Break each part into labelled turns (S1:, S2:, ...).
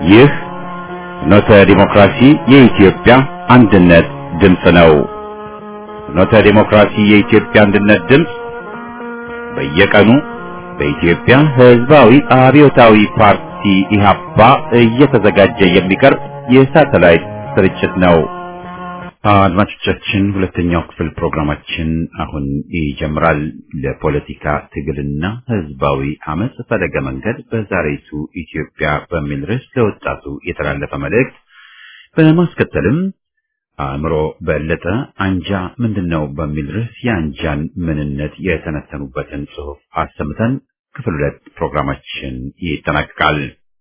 S1: ይህ ፍኖተ ዲሞክራሲ የኢትዮጵያ አንድነት ድምፅ ነው። ፍኖተ ዲሞክራሲ የኢትዮጵያ አንድነት ድምፅ በየቀኑ በኢትዮጵያ ሕዝባዊ አብዮታዊ ፓርቲ ኢህአፓ እየተዘጋጀ የሚቀርብ የሳተላይት ስርጭት ነው። አድማጮቻችን፣ ሁለተኛው ክፍል ፕሮግራማችን አሁን ይጀምራል። ለፖለቲካ ትግልና ሕዝባዊ አመጽ ፈለገ መንገድ በዛሬቱ ኢትዮጵያ በሚል ርዕስ ለወጣቱ የተላለፈ መልእክት፣ በማስከተልም አእምሮ በለጠ አንጃ ምንድነው በሚል ርዕስ የአንጃን ምንነት የተነተኑበትን ጽሑፍ አሰምተን ክፍል 2 ፕሮግራማችን ይጠናቀቃል።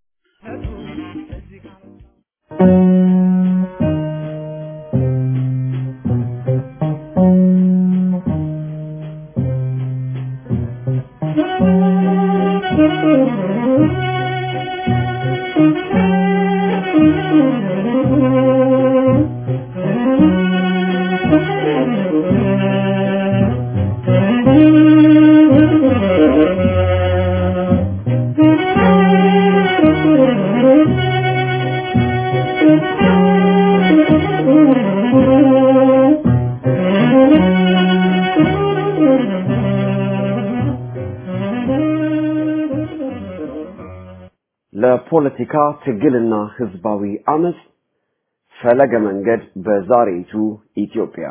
S2: ለፖለቲካ ትግልና ህዝባዊ አመጽ ፈለገ መንገድ በዛሬቱ ኢትዮጵያ።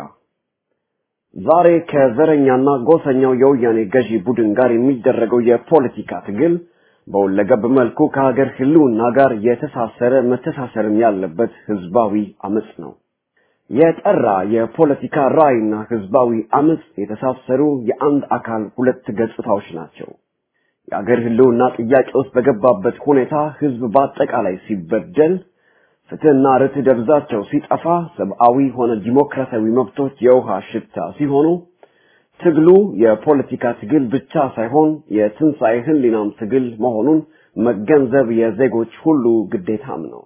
S2: ዛሬ ከዘረኛና ጎሰኛው የወያኔ ገዢ ቡድን ጋር የሚደረገው የፖለቲካ ትግል በሁለገብ መልኩ ከሀገር ህልውና ጋር የተሳሰረ መተሳሰርም ያለበት ህዝባዊ አመጽ ነው። የጠራ የፖለቲካ ራዕይና ህዝባዊ አመጽ የተሳሰሩ የአንድ አካል ሁለት ገጽታዎች ናቸው። የሀገር ህልውና ጥያቄ ውስጥ በገባበት ሁኔታ ህዝብ በአጠቃላይ ሲበደል፣ ፍትህና ርትዕ ደብዛቸው ሲጠፋ፣ ሰብአዊ ሆነ ዲሞክራሲያዊ መብቶች የውሃ ሽታ ሲሆኑ፣ ትግሉ የፖለቲካ ትግል ብቻ ሳይሆን የትንሣኤ ህሊናም ትግል መሆኑን መገንዘብ የዜጎች ሁሉ ግዴታም ነው።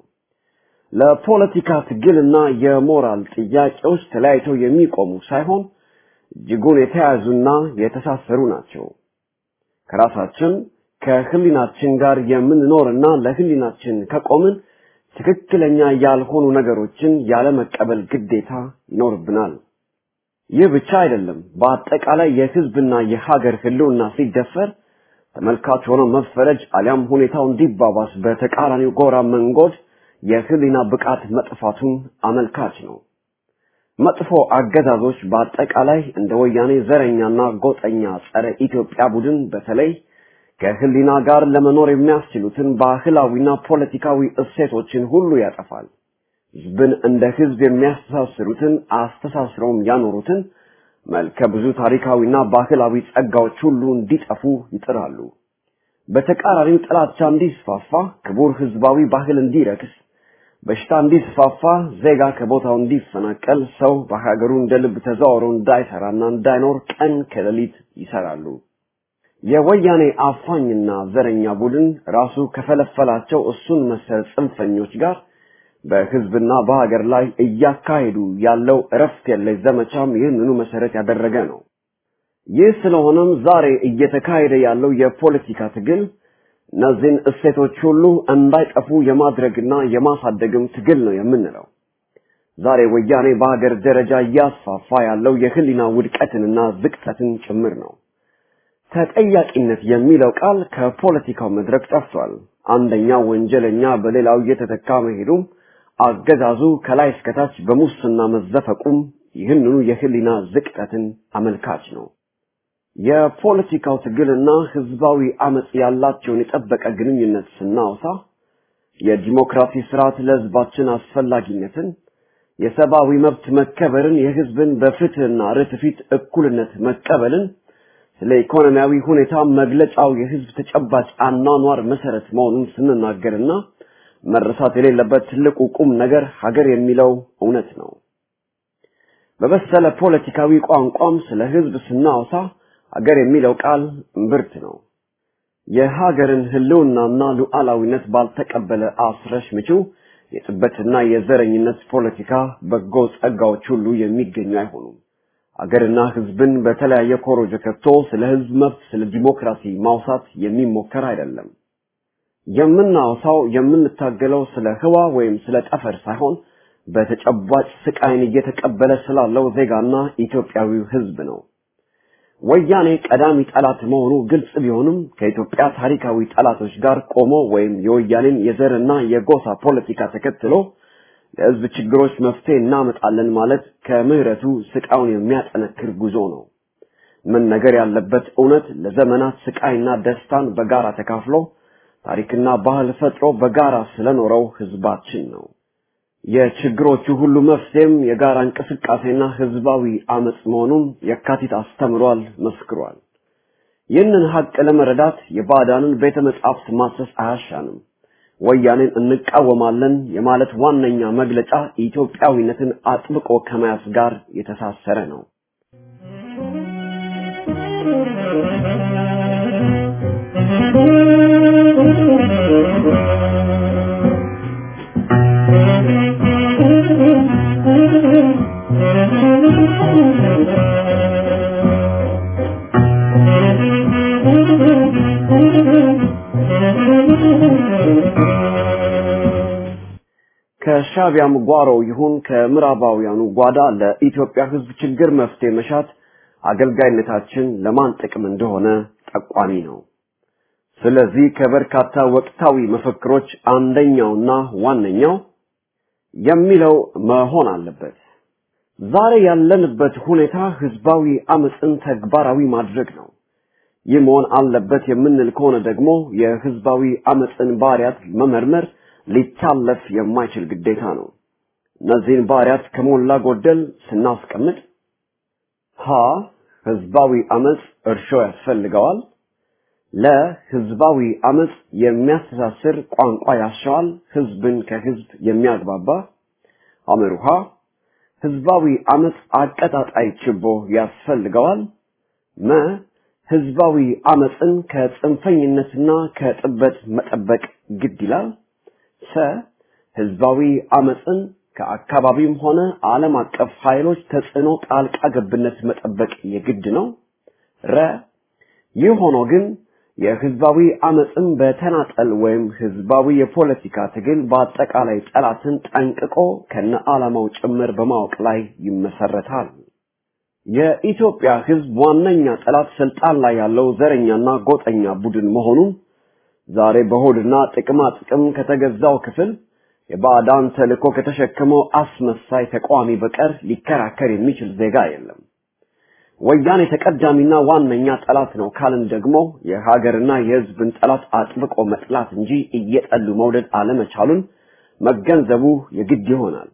S2: ለፖለቲካ ትግልና የሞራል ጥያቄዎች ተለያይተው የሚቆሙ ሳይሆን እጅጉን የተያያዙና የተሳሰሩ ናቸው። ከራሳችን ከህሊናችን ጋር የምንኖርና ለህሊናችን ከቆምን ትክክለኛ ያልሆኑ ነገሮችን ያለ መቀበል ግዴታ ይኖርብናል። ይህ ብቻ አይደለም። በአጠቃላይ የህዝብና የሀገር ህልውና ሲደፈር ተመልካች ሆኖ መፈረጅ አሊያም ሁኔታው እንዲባባስ በተቃራኒው ጎራ መንጎድ የህሊና ብቃት መጥፋቱን አመልካች ነው። መጥፎ አገዛዞች በአጠቃላይ እንደ ወያኔ ዘረኛና ጎጠኛ ጸረ ኢትዮጵያ ቡድን በተለይ ከህሊና ጋር ለመኖር የሚያስችሉትን ባህላዊና ፖለቲካዊ እሴቶችን ሁሉ ያጠፋል። ህዝብን እንደ ህዝብ የሚያስተሳስሩትን አስተሳስረውም ያኖሩትን መልከ ብዙ ታሪካዊና ባህላዊ ጸጋዎች ሁሉ እንዲጠፉ ይጥራሉ። በተቃራኒው ጥላቻ እንዲስፋፋ፣ ክቡር ህዝባዊ ባህል እንዲረክስ፣ በሽታ እንዲስፋፋ፣ ዜጋ ከቦታው እንዲፈናቀል፣ ሰው በሀገሩ እንደ ልብ ተዘዋውሮ እንዳይሰራና እንዳይኖር ቀን ከሌሊት ይሰራሉ። የወያኔ አፋኝና ዘረኛ ቡድን ራሱ ከፈለፈላቸው እሱን መሰል ጽንፈኞች ጋር በህዝብና በሀገር ላይ እያካሄዱ ያለው እረፍት የለሽ ዘመቻም ይህንኑ መሰረት ያደረገ ነው። ይህ ስለሆነም ዛሬ እየተካሄደ ያለው የፖለቲካ ትግል እነዚህን እሴቶች ሁሉ እንዳይጠፉ የማድረግና የማሳደግም ትግል ነው የምንለው። ዛሬ ወያኔ በሀገር ደረጃ እያስፋፋ ያለው የህሊና ውድቀትንና ዝቅጠትን ጭምር ነው። ተጠያቂነት የሚለው ቃል ከፖለቲካው መድረክ ጠፍቷል። አንደኛው ወንጀለኛ በሌላው እየተተካ መሄዱም፣ አገዛዙ ከላይ እስከታች በሙስና መዘፈቁም ይህንኑ የህሊና ዝቅጠትን አመልካች ነው። የፖለቲካው ትግልና ህዝባዊ አመጽ ያላቸውን የጠበቀ ግንኙነት ስናወሳ የዲሞክራሲ ስርዓት ለህዝባችን አስፈላጊነትን፣ የሰብአዊ መብት መከበርን፣ የህዝብን በፍትህና ርትዕ ፊት እኩልነት መቀበልን፣ ስለ ኢኮኖሚያዊ ሁኔታ መግለጫው የህዝብ ተጨባጭ አኗኗር መሰረት መሆኑን ስንናገርና መረሳት የሌለበት ትልቁ ቁም ነገር ሀገር የሚለው እውነት ነው። በበሰለ ፖለቲካዊ ቋንቋም ስለ ህዝብ ስናወሳ ሀገር የሚለው ቃል እምብርት ነው። የሀገርን ህልውናና ሉዓላዊነት ባልተቀበለ አስረሽ ምጪው የጥበትና የዘረኝነት ፖለቲካ በጎ ጸጋዎች ሁሉ የሚገኙ አይሆኑም። አገርና ህዝብን በተለያየ ኮሮጆ ከቶ ስለ ህዝብ መብት፣ ስለ ዲሞክራሲ ማውሳት የሚሞከር አይደለም። የምናወሳው የምንታገለው ስለ ህዋ ወይም ስለ ጠፈር ሳይሆን በተጨባጭ ስቃይን እየተቀበለ ስላለው ዜጋና ኢትዮጵያዊው ህዝብ ነው። ወያኔ ቀዳሚ ጠላት መሆኑ ግልጽ ቢሆንም ከኢትዮጵያ ታሪካዊ ጠላቶች ጋር ቆሞ ወይም የወያኔን የዘርና የጎሳ ፖለቲካ ተከትሎ ለህዝብ ችግሮች መፍትሄ እናመጣለን ማለት ከምህረቱ ስቃዩን የሚያጠነክር ጉዞ ነው። ምን ነገር ያለበት እውነት ለዘመናት ስቃይና ደስታን በጋራ ተካፍሎ ታሪክና ባህል ፈጥሮ በጋራ ስለኖረው ህዝባችን ነው። የችግሮቹ ሁሉ መፍትሄም የጋራ እንቅስቃሴና ህዝባዊ አመጽ መሆኑን የካቲት አስተምሯል፣ መስክሯል። ይህንን ሀቅ ለመረዳት የባዕዳንን ቤተ መጻሕፍት ማሰስ አያሻንም። ወያኔን እንቃወማለን የማለት ዋነኛ መግለጫ ኢትዮጵያዊነትን አጥብቆ ከመያዝ ጋር የተሳሰረ ነው። ከሻቢያም ጓሮ ይሁን ከምዕራባውያኑ ጓዳ ለኢትዮጵያ ህዝብ ችግር መፍትሄ መሻት አገልጋይነታችን ለማን ጥቅም እንደሆነ ጠቋሚ ነው። ስለዚህ ከበርካታ ወቅታዊ መፈክሮች አንደኛውና ዋነኛው የሚለው መሆን አለበት። ዛሬ ያለንበት ሁኔታ ህዝባዊ አመጽን ተግባራዊ ማድረግ ነው። ይህ መሆን አለበት የምንል ከሆነ ደግሞ የህዝባዊ አመጽን ባህሪያት መመርመር ሊታለፍ የማይችል ግዴታ ነው። እነዚህን ባህሪያት ከሞላ ጎደል ስናስቀምጥ ሀ ህዝባዊ አመጽ እርሾ ያስፈልገዋል። ለህዝባዊ አመጽ የሚያስተሳስር ቋንቋ ያሻዋል፣ ህዝብን ከህዝብ የሚያግባባ። አመሩሃ ህዝባዊ አመጽ አቀጣጣይ ችቦ ያስፈልገዋል። መ ህዝባዊ አመጽን ከጽንፈኝነትና ከጥበት መጠበቅ ግድ ይላል። ሰ ህዝባዊ አመጽን ከአካባቢም ሆነ ዓለም አቀፍ ኃይሎች ተጽዕኖ ጣልቃ ገብነት መጠበቅ የግድ ነው። ረ ይህ ሆኖ ግን የህዝባዊ አመጽን በተናጠል ወይም ህዝባዊ የፖለቲካ ትግል በአጠቃላይ ጠላትን ጠንቅቆ ከነ ዓላማው ጭምር በማወቅ ላይ ይመሰረታል። የኢትዮጵያ ህዝብ ዋነኛ ጠላት ስልጣን ላይ ያለው ዘረኛና ጎጠኛ ቡድን መሆኑን ዛሬ በሆድና ጥቅማ ጥቅም ከተገዛው ክፍል የባዕዳን ተልእኮ ከተሸከመው አስመሳይ ተቋሚ በቀር ሊከራከር የሚችል ዜጋ የለም። ወያኔ ተቀዳሚና ዋነኛ ጠላት ነው ካልን ደግሞ የሀገርና የህዝብን ጠላት አጥብቆ መጥላት እንጂ እየጠሉ መውደድ አለመቻሉን መገንዘቡ የግድ ይሆናል።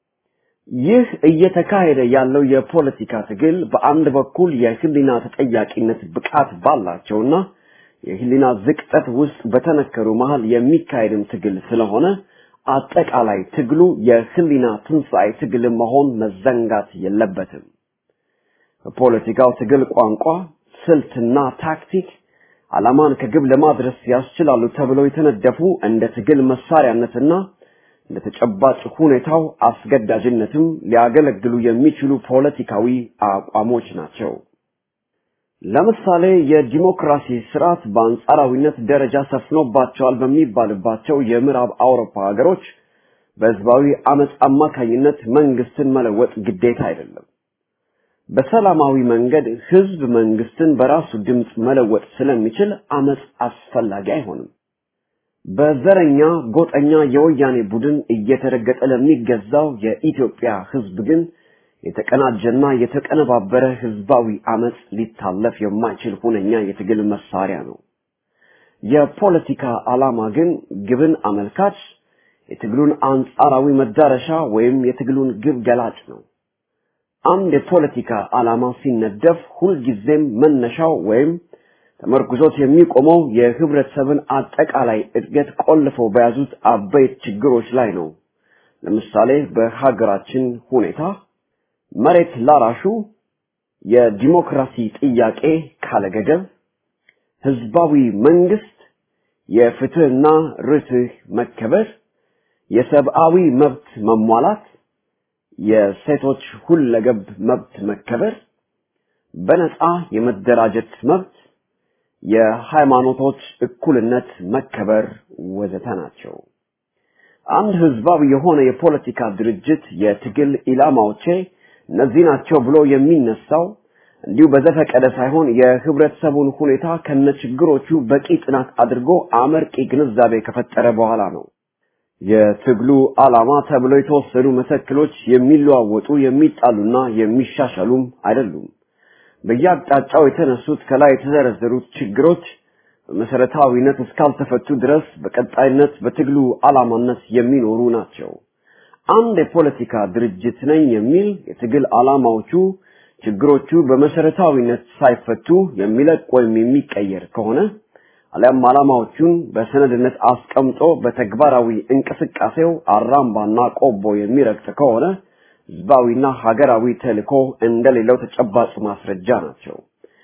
S2: ይህ እየተካሄደ ያለው የፖለቲካ ትግል በአንድ በኩል የህሊና ተጠያቂነት ብቃት ባላቸውና የህሊና ዝቅጠት ውስጥ በተነከሩ መሃል የሚካሄድም ትግል ስለሆነ አጠቃላይ ትግሉ የህሊና ትንሣኤ ትግል መሆን መዘንጋት የለበትም። በፖለቲካው ትግል ቋንቋ፣ ስልትና ታክቲክ ዓላማን ከግብ ለማድረስ ያስችላሉ ተብለው የተነደፉ እንደ ትግል መሳሪያነትና እንደ ተጨባጭ ሁኔታው አስገዳጅነትም ሊያገለግሉ የሚችሉ ፖለቲካዊ አቋሞች ናቸው። ለምሳሌ የዲሞክራሲ ስርዓት በአንጻራዊነት ደረጃ ሰፍኖባቸዋል በሚባልባቸው የምዕራብ አውሮፓ ሀገሮች በህዝባዊ አመጽ አማካኝነት መንግስትን መለወጥ ግዴታ አይደለም። በሰላማዊ መንገድ ህዝብ መንግስትን በራሱ ድምጽ መለወጥ ስለሚችል አመጽ አስፈላጊ አይሆንም። በዘረኛ ጎጠኛ የወያኔ ቡድን እየተረገጠ ለሚገዛው የኢትዮጵያ ህዝብ ግን የተቀናጀና የተቀነባበረ ህዝባዊ አመጽ ሊታለፍ የማይችል ሁነኛ የትግል መሳሪያ ነው። የፖለቲካ ዓላማ ግን ግብን አመልካች፣ የትግሉን አንጻራዊ መዳረሻ ወይም የትግሉን ግብ ገላጭ ነው። አንድ የፖለቲካ ዓላማ ሲነደፍ ሁልጊዜም መነሻው ወይም ተመርኩዞት የሚቆመው የህብረተሰብን አጠቃላይ እድገት ቆልፈው በያዙት አበይት ችግሮች ላይ ነው። ለምሳሌ በሀገራችን ሁኔታ መሬት ላራሹ የዲሞክራሲ ጥያቄ ካለገደብ፣ ህዝባዊ መንግስት፣ የፍትህና ርትዕ መከበር፣ የሰብአዊ መብት መሟላት፣ የሴቶች ሁለገብ መብት መከበር፣ በነጻ የመደራጀት መብት፣ የሃይማኖቶች እኩልነት መከበር ወዘተ ናቸው። አንድ ህዝባዊ የሆነ የፖለቲካ ድርጅት የትግል ኢላማዎቼ እነዚህ ናቸው ብሎ የሚነሳው እንዲሁ በዘፈቀደ ሳይሆን የህብረተሰቡን ሁኔታ ከነችግሮቹ በቂ ጥናት አድርጎ አመርቂ ግንዛቤ ከፈጠረ በኋላ ነው። የትግሉ ዓላማ ተብሎ የተወሰኑ መተክሎች የሚለዋወጡ የሚጣሉና የሚሻሻሉም አይደሉም። በየአቅጣጫው የተነሱት ከላይ የተዘረዘሩት ችግሮች በመሰረታዊነት እስካልተፈቱ ድረስ በቀጣይነት በትግሉ ዓላማነት የሚኖሩ ናቸው። አንድ የፖለቲካ ድርጅት ነኝ የሚል የትግል ዓላማዎቹ ችግሮቹ በመሰረታዊነት ሳይፈቱ የሚለቅ ወይም የሚቀየር ከሆነ አለም ዓላማዎቹን በሰነድነት አስቀምጦ በተግባራዊ እንቅስቃሴው አራምባና ቆቦ የሚረግጥ ከሆነ ህዝባዊና ሀገራዊ ተልዕኮ እንደሌለው ተጨባጭ ማስረጃ ናቸው።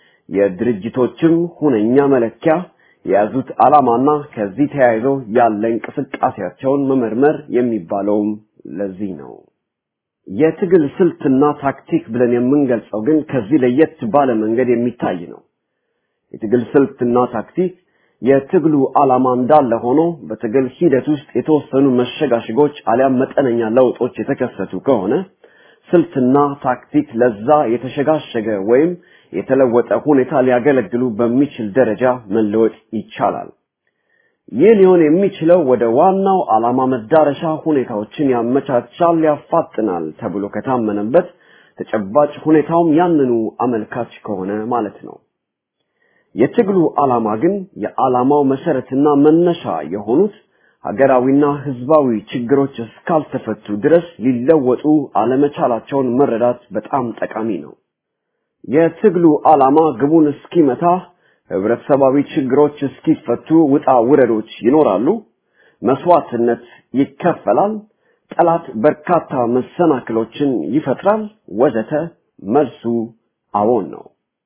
S2: የድርጅቶችም ሁነኛ መለኪያ የያዙት ዓላማና ከዚህ ተያይዞ ያለ እንቅስቃሴያቸውን መመርመር የሚባለውም ለዚህ ነው። የትግል ስልትና ታክቲክ ብለን የምንገልጸው ግን ከዚህ ለየት ባለ መንገድ የሚታይ ነው። የትግል ስልትና ታክቲክ የትግሉ ዓላማ እንዳለ ሆኖ በትግል ሂደት ውስጥ የተወሰኑ መሸጋሸጎች አሊያም መጠነኛ ለውጦች የተከሰቱ ከሆነ ስልትና ታክቲክ ለዛ የተሸጋሸገ ወይም የተለወጠ ሁኔታ ሊያገለግሉ በሚችል ደረጃ መለወጥ ይቻላል። ይህ ሊሆን የሚችለው ወደ ዋናው ዓላማ መዳረሻ ሁኔታዎችን ያመቻቻል፣ ያፋጥናል ተብሎ ከታመነበት ተጨባጭ ሁኔታውም ያንኑ አመልካች ከሆነ ማለት ነው። የትግሉ ዓላማ ግን የዓላማው መሰረትና መነሻ የሆኑት ሀገራዊና ህዝባዊ ችግሮች እስካልተፈቱ ድረስ ሊለወጡ አለመቻላቸውን መረዳት በጣም ጠቃሚ ነው። የትግሉ ዓላማ ግቡን እስኪመታ ህብረተሰባዊ ችግሮች እስኪፈቱ ውጣ ውረዶች ይኖራሉ፣ መስዋዕትነት ይከፈላል፣ ጠላት በርካታ መሰናክሎችን ይፈጥራል ወዘተ። መልሱ አዎን ነው።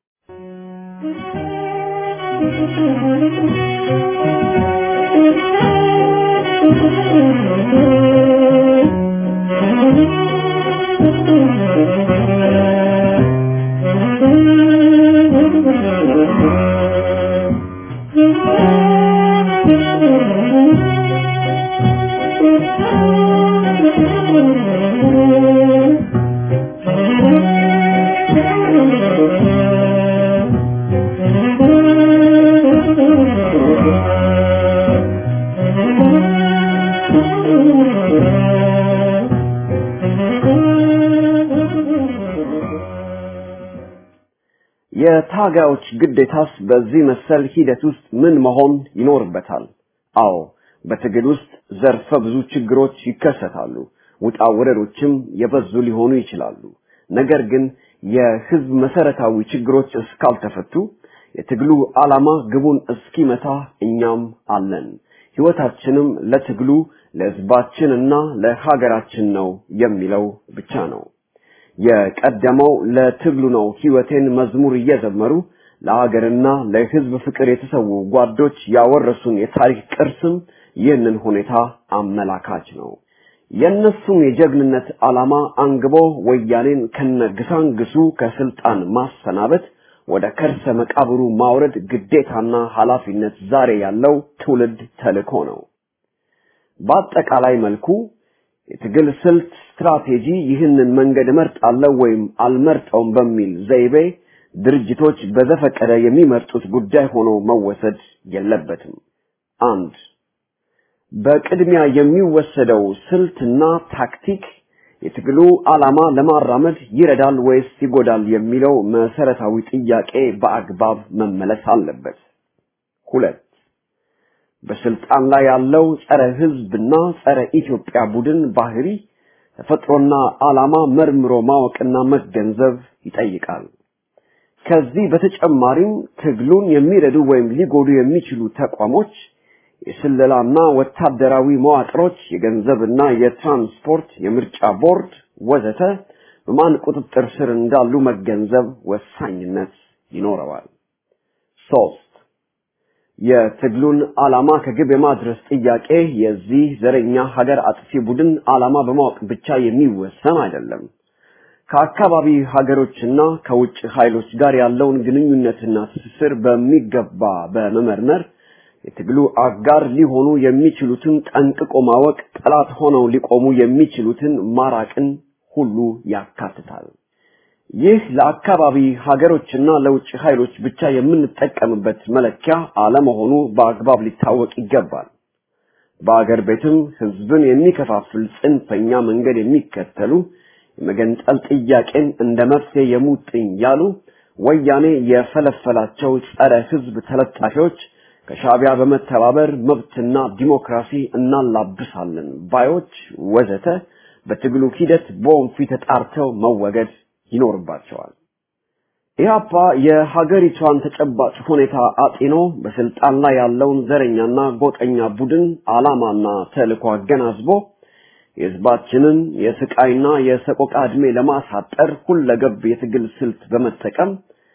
S2: የታጋዮች ግዴታስ በዚህ መሰል ሂደት ውስጥ ምን መሆን ይኖርበታል? አዎ፣ በትግል ውስጥ ዘርፈ ብዙ ችግሮች ይከሰታሉ፣ ውጣ ውረዶችም የበዙ ሊሆኑ ይችላሉ። ነገር ግን የህዝብ መሰረታዊ ችግሮች እስካልተፈቱ የትግሉ ዓላማ ግቡን እስኪመታ እኛም አለን፣ ህይወታችንም ለትግሉ ለህዝባችንና ለሀገራችን ነው የሚለው ብቻ ነው። የቀደመው ለትግሉ ነው ህይወቴን መዝሙር እየዘመሩ ለሀገርና ለህዝብ ፍቅር የተሰዉ ጓዶች ያወረሱን የታሪክ ቅርስም ይህንን ሁኔታ አመላካች ነው። የነሱም የጀግንነት ዓላማ አንግቦ ወያኔን ከነግሳንግሱ ከስልጣን ማሰናበት ወደ ከርሰ መቃብሩ ማውረድ ግዴታና ኃላፊነት ዛሬ ያለው ትውልድ ተልዕኮ ነው። በአጠቃላይ መልኩ የትግል ስልት ስትራቴጂ ይህንን መንገድ መርጣለው ወይም አልመርጠውም በሚል ዘይቤ ድርጅቶች በዘፈቀደ የሚመርጡት ጉዳይ ሆኖ መወሰድ የለበትም። አንድ በቅድሚያ የሚወሰደው ስልትና ታክቲክ የትግሉ ዓላማ ለማራመድ ይረዳል ወይስ ይጎዳል የሚለው መሰረታዊ ጥያቄ በአግባብ መመለስ አለበት። ሁለት በስልጣን ላይ ያለው ጸረ ህዝብና ጸረ ኢትዮጵያ ቡድን ባህሪ ተፈጥሮና ዓላማ መርምሮ ማወቅና መገንዘብ ይጠይቃል። ከዚህ በተጨማሪም ትግሉን የሚረዱ ወይም ሊጎዱ የሚችሉ ተቋሞች፣ የስለላና ወታደራዊ መዋቅሮች፣ የገንዘብና የትራንስፖርት፣ የምርጫ ቦርድ ወዘተ በማን ቁጥጥር ስር እንዳሉ መገንዘብ ወሳኝነት ይኖረዋል። 3 የትግሉን ዓላማ ከግብ የማድረስ ጥያቄ የዚህ ዘረኛ ሀገር አጥፊ ቡድን ዓላማ በማወቅ ብቻ የሚወሰን አይደለም። ከአካባቢ ሀገሮችና ከውጭ ኃይሎች ጋር ያለውን ግንኙነትና ትስስር በሚገባ በመመርመር የትግሉ አጋር ሊሆኑ የሚችሉትን ጠንቅቆ ማወቅ፣ ጠላት ሆነው ሊቆሙ የሚችሉትን ማራቅን ሁሉ ያካትታል። ይህ ለአካባቢ ሀገሮችና ለውጭ ኃይሎች ብቻ የምንጠቀምበት መለኪያ አለመሆኑ በአግባብ ሊታወቅ ይገባል። በአገር ቤትም ህዝብን የሚከፋፍል ጽንፈኛ መንገድ የሚከተሉ የመገንጠል ጥያቄን እንደ መፍትሄ የሙጥኝ ያሉ ወያኔ የፈለፈላቸው ጸረ ህዝብ ተለጣፊዎች ከሻዕቢያ በመተባበር መብትና ዲሞክራሲ እናላብሳለን ባዮች ወዘተ በትግሉ ሂደት በወንፊት ተጣርተው መወገድ ይኖርባቸዋል። ኢህአፓ የሀገሪቷን ተጨባጭ ሁኔታ አጢኖ በስልጣን ላይ ያለውን ዘረኛና ጎጠኛ ቡድን ዓላማና ተልዕኮ አገናዝቦ የህዝባችንን የስቃይና የሰቆቃ ዕድሜ ለማሳጠር ሁለገብ የትግል ስልት በመጠቀም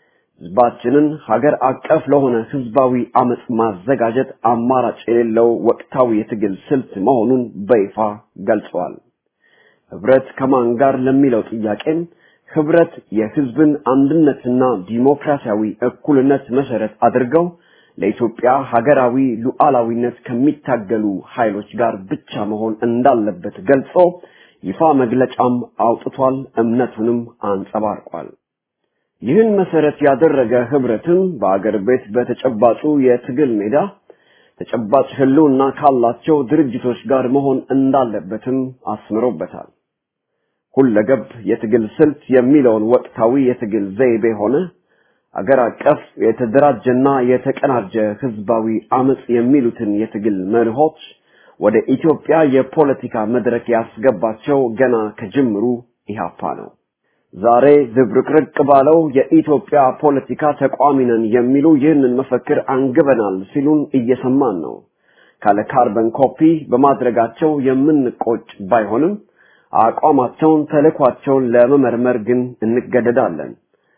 S2: ህዝባችንን ሀገር አቀፍ ለሆነ ህዝባዊ አመጽ ማዘጋጀት አማራጭ የሌለው ወቅታዊ የትግል ስልት መሆኑን በይፋ ገልጿል። ህብረት ከማን ጋር ለሚለው ጥያቄም ህብረት የህዝብን አንድነትና ዲሞክራሲያዊ እኩልነት መሰረት አድርገው ለኢትዮጵያ ሀገራዊ ሉዓላዊነት ከሚታገሉ ኃይሎች ጋር ብቻ መሆን እንዳለበት ገልጾ ይፋ መግለጫም አውጥቷል፣ እምነቱንም አንጸባርቋል። ይህን መሰረት ያደረገ ህብረትም በአገር ቤት በተጨባጩ የትግል ሜዳ ተጨባጭ ህልውና ካላቸው ድርጅቶች ጋር መሆን እንዳለበትም አስምሮበታል። ሁለገብ የትግል ስልት የሚለውን ወቅታዊ የትግል ዘይቤ ሆነ አገር አቀፍ የተደራጀና የተቀናጀ ህዝባዊ አመጽ የሚሉትን የትግል መርሆች ወደ ኢትዮጵያ የፖለቲካ መድረክ ያስገባቸው ገና ከጅምሩ ኢህአፓ ነው። ዛሬ ዝብርቅርቅ ባለው የኢትዮጵያ ፖለቲካ ተቋሚ ነን የሚሉ ይህንን መፈክር አንግበናል ሲሉን እየሰማን ነው። ካለ ካርበን ኮፒ በማድረጋቸው የምንቆጭ ባይሆንም አቋማቸውን ተልዕኳቸውን ለመመርመር ግን እንገደዳለን።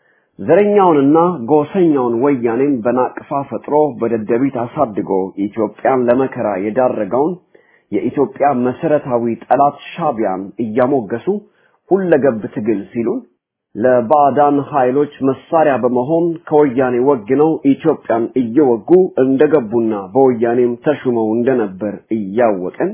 S2: ዘረኛውንና ጎሰኛውን ወያኔን በናቅፋ ፈጥሮ በደደቢት አሳድጎ ኢትዮጵያን ለመከራ የዳረገውን የኢትዮጵያ መሰረታዊ ጠላት ሻዕቢያን እያሞገሱ ሁለገብ ትግል ሲሉን ለባዕዳን ኃይሎች መሳሪያ በመሆን ከወያኔ ወግነው ኢትዮጵያን እየወጉ እንደገቡና በወያኔም ተሹመው እንደነበር እያወቅን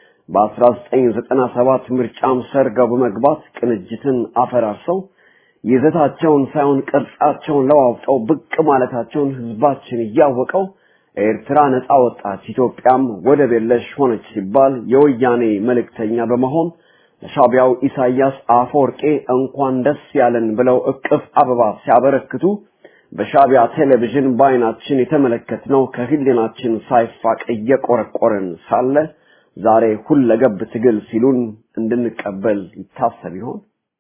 S2: በ1997 ምርጫም ሰርገው በመግባት ቅንጅትን አፈራርሰው ይዘታቸውን ሳይሆን ቅርጻቸውን ለዋውጠው ብቅ ማለታቸውን ህዝባችን እያወቀው ኤርትራ ነፃ ወጣች፣ ኢትዮጵያም ወደብ የለሽ ሆነች ሲባል የወያኔ መልእክተኛ በመሆን ለሻዕቢያው ኢሳያስ አፈወርቂ እንኳን ደስ ያለን ብለው እቅፍ አበባ ሲያበረክቱ በሻዕቢያ ቴሌቪዥን በአይናችን የተመለከትነው ከህሊናችን ሳይፋቅ እየቆረቆረን ሳለ ዛሬ ሁለገብ ትግል ሲሉን እንድንቀበል ይታሰብ ይሆን?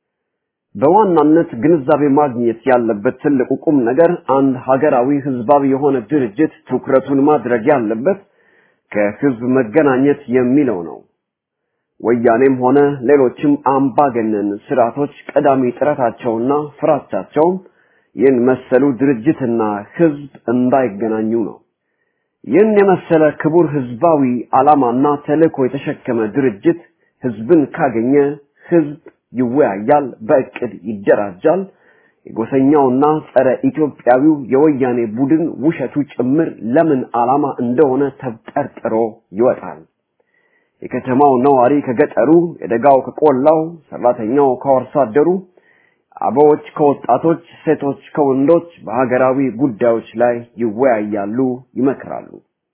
S2: በዋናነት ግንዛቤ ማግኘት ያለበት ትልቁ ቁም ነገር አንድ ሀገራዊ ህዝባዊ የሆነ ድርጅት ትኩረቱን ማድረግ ያለበት ከህዝብ መገናኘት የሚለው ነው። ወያኔም ሆነ ሌሎችም አምባገነን ስርዓቶች ቀዳሚ ጥረታቸውና ፍራቻቸው ይህን መሰሉ ድርጅትና ህዝብ እንዳይገናኙ ነው። ይህን የመሰለ ክቡር ህዝባዊ ዓላማና ተልዕኮ የተሸከመ ድርጅት ህዝብን ካገኘ ህዝብ ይወያያል፣ በእቅድ ይደራጃል። የጎሰኛውና ጸረ ኢትዮጵያዊው የወያኔ ቡድን ውሸቱ ጭምር ለምን ዓላማ እንደሆነ ተጠርጥሮ ይወጣል። የከተማው ነዋሪ ከገጠሩ፣ የደጋው ከቆላው፣ ሰራተኛው ከአርሶ አደሩ፣ አበዎች ከወጣቶች፣ ሴቶች ከወንዶች በሀገራዊ ጉዳዮች ላይ ይወያያሉ፣ ይመክራሉ።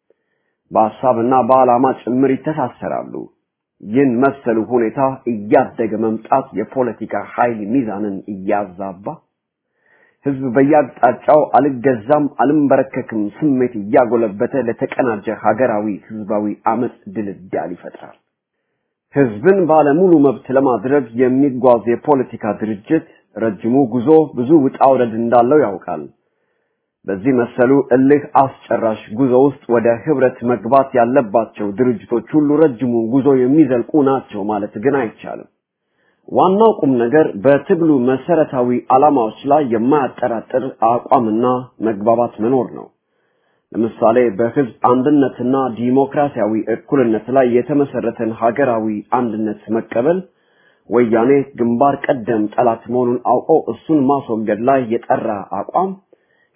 S2: በሐሳብና በዓላማ ጭምር ይተሳሰራሉ። ይህን መሰሉ ሁኔታ እያደገ መምጣት የፖለቲካ ኃይል ሚዛንን እያዛባ ህዝብ በየአቅጣጫው አልገዛም አልንበረከክም ስሜት እያጎለበተ ለተቀናጀ ሀገራዊ ህዝባዊ አመጽ ድልዳል ይፈጥራል። ህዝብን ባለሙሉ መብት ለማድረግ የሚጓዝ የፖለቲካ ድርጅት ረጅሙ ጉዞ ብዙ ውጣ ውረድ እንዳለው ያውቃል። በዚህ መሰሉ እልህ አስጨራሽ ጉዞ ውስጥ ወደ ህብረት መግባት ያለባቸው ድርጅቶች ሁሉ ረጅሙን ጉዞ የሚዘልቁ ናቸው ማለት ግን አይቻልም። ዋናው ቁም ነገር በትግሉ መሰረታዊ ዓላማዎች ላይ የማያጠራጥር አቋምና መግባባት መኖር ነው። ለምሳሌ በህዝብ አንድነትና ዲሞክራሲያዊ እኩልነት ላይ የተመሰረተን ሀገራዊ አንድነት መቀበል፣ ወያኔ ግንባር ቀደም ጠላት መሆኑን አውቆ እሱን ማስወገድ ላይ የጠራ አቋም፣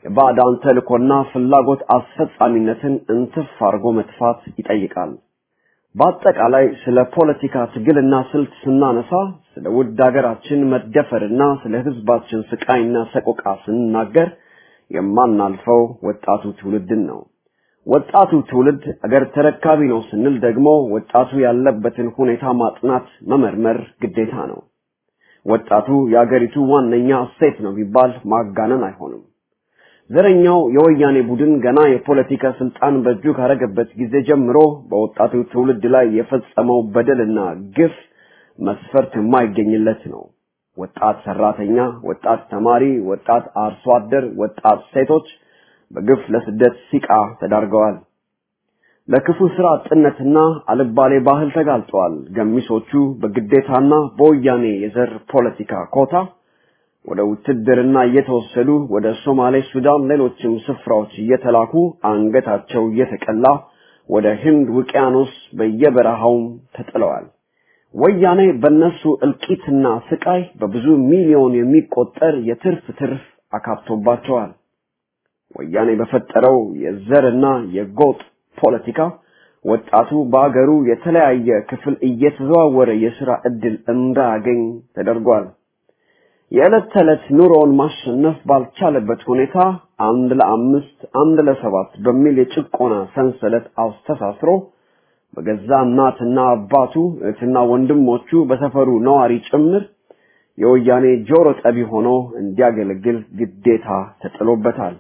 S2: የባዕዳን ተልእኮና ፍላጎት አስፈጻሚነትን እንትፍ አርጎ መጥፋት ይጠይቃል። በአጠቃላይ ስለ ፖለቲካ ትግልና ስልት ስናነሳ ስለ ውድ ሀገራችን መደፈርና ስለ ህዝባችን ስቃይና ሰቆቃ ስንናገር የማናልፈው ወጣቱ ትውልድን ነው። ወጣቱ ትውልድ አገር ተረካቢ ነው ስንል ደግሞ ወጣቱ ያለበትን ሁኔታ ማጥናት መመርመር ግዴታ ነው። ወጣቱ የአገሪቱ ዋነኛ እሴት ነው ቢባል ማጋነን አይሆንም። ዘረኛው የወያኔ ቡድን ገና የፖለቲካ ስልጣን በእጁ ካረገበት ጊዜ ጀምሮ በወጣቱ ትውልድ ላይ የፈጸመው በደልና ግፍ መስፈርት የማይገኝለት ነው። ወጣት ሰራተኛ፣ ወጣት ተማሪ፣ ወጣት አርሶ አደር፣ ወጣት ሴቶች በግፍ ለስደት ሲቃ ተዳርገዋል። ለክፉ ስራ አጥነትና አልባሌ ባህል ተጋልጠዋል። ገሚሶቹ በግዴታና በወያኔ የዘር ፖለቲካ ኮታ ወደ ውትድርና እየተወሰዱ ወደ ሶማሌ፣ ሱዳን፣ ሌሎችም ስፍራዎች እየተላኩ አንገታቸው እየተቀላ ወደ ህንድ ውቅያኖስ በየበረሃው ተጥለዋል። ወያኔ በነሱ እልቂትና ስቃይ በብዙ ሚሊዮን የሚቆጠር የትርፍ አካብቶባቸዋል። ወያኔ በፈጠረው የዘርና የጎጥ ፖለቲካ ወጣቱ በአገሩ የተለያየ ክፍል እየተዘዋወረ የሥራ ዕድል እንዳያገኝ ተደርጓል። የዕለት ተዕለት ኑሮውን ማሸነፍ ባልቻለበት ሁኔታ 1 ለ5 1 ለ7 በሚል የጭቆና ሰንሰለት አስተሳስሮ በገዛ እናትና አባቱ እህትና ወንድሞቹ በሰፈሩ ነዋሪ ጭምር የወያኔ ጆሮ ጠቢ ሆኖ እንዲያገለግል ግዴታ ተጥሎበታል።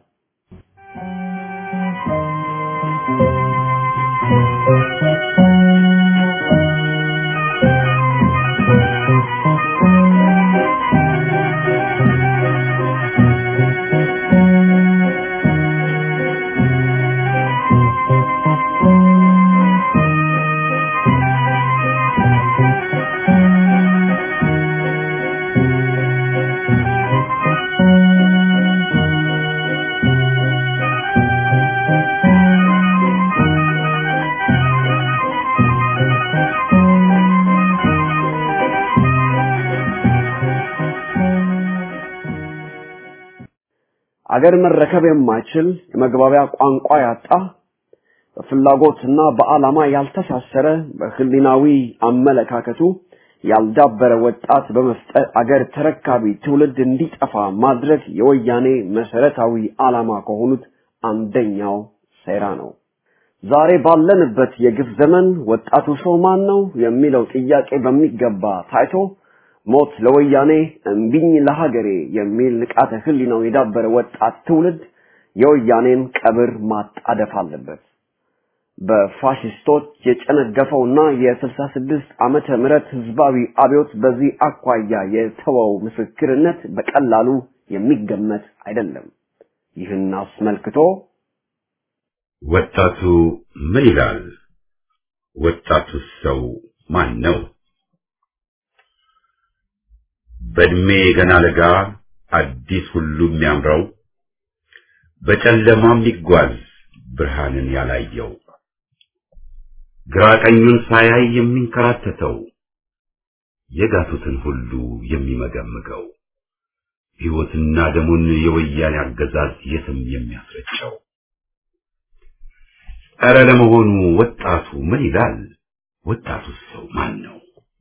S2: አገር መረከብ የማይችል የመግባቢያ ቋንቋ ያጣ በፍላጎትና በዓላማ ያልተሳሰረ በህሊናዊ አመለካከቱ ያልዳበረ ወጣት በመፍጠር አገር ተረካቢ ትውልድ እንዲጠፋ ማድረግ የወያኔ መሰረታዊ ዓላማ ከሆኑት አንደኛው ሴራ ነው። ዛሬ ባለንበት የግፍ ዘመን ወጣቱ ሰው ማን ነው የሚለው ጥያቄ በሚገባ ታይቶ ሞት ለወያኔ እምቢኝ ለሀገሬ የሚል ንቃተ ህሊናው የዳበረ ወጣት ትውልድ የወያኔን ቀብር ማጣደፍ አለበት። በፋሺስቶች የጨነገፈውና የ66 ዓመተ ምህረት ህዝባዊ አብዮት በዚህ አኳያ የተወው ምስክርነት በቀላሉ የሚገመት አይደለም። ይህን አስመልክቶ
S1: ወጣቱ ምን ይላል? ወጣቱ ሰው ማን ነው? በእድሜ ገና ለጋ አዲስ ሁሉ የሚያምረው በጨለማም ሊጓዝ ብርሃንን ያላየው ግራ ቀኙን ሳያይ የሚንከራተተው የጋቱትን ሁሉ የሚመገምገው ሕይወትና ደሙን የወያኔ አገዛዝ የትም የሚያስረጨው ኧረ ለመሆኑ ወጣቱ ምን ይላል? ወጣቱ ሰው ማን ነው?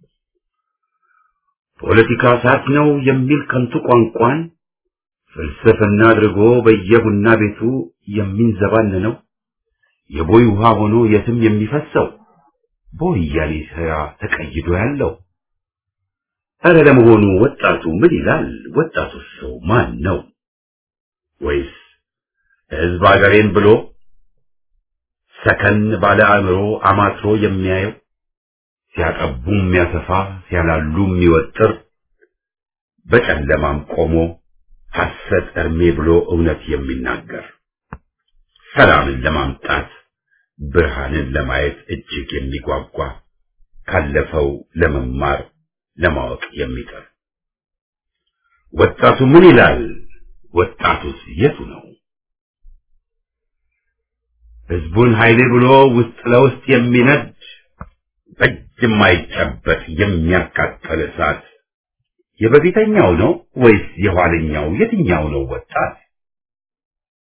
S1: ፖለቲካ ሳት ነው የሚል ከንቱ ቋንቋን ፍልስፍና አድርጎ በየቡና ቤቱ የሚንዘባነነው የቦይ ውሃ ሆኖ የትም የሚፈሰው በወያኔ ሥራ ተቀይዶ ያለው ኧረ ለመሆኑ ወጣቱ ምን ይላል? ወጣቱ ሰው ማን ነው? ወይስ ሕዝብ አገሬን ብሎ ሰከን ባለ አእምሮ አማትሮ የሚያየው ሲያጠቡ የሚያሰፋ ሲያላሉ የሚወጥር በጨለማም ቆሞ ሐሰት እርሜ ብሎ እውነት የሚናገር ሰላምን ለማምጣት ብርሃንን ለማየት እጅግ የሚጓጓ ካለፈው ለመማር ለማወቅ የሚጥር ወጣቱ ምን ይላል? ወጣቱስ የቱ ነው? ሕዝቡን ኃይሌ ብሎ ውስጥ ለውስጥ የሚነድ በእጅ የማይጨበጥ የሚያቃጥል እሳት የበፊተኛው ነው ወይስ የኋለኛው? የትኛው ነው ወጣት?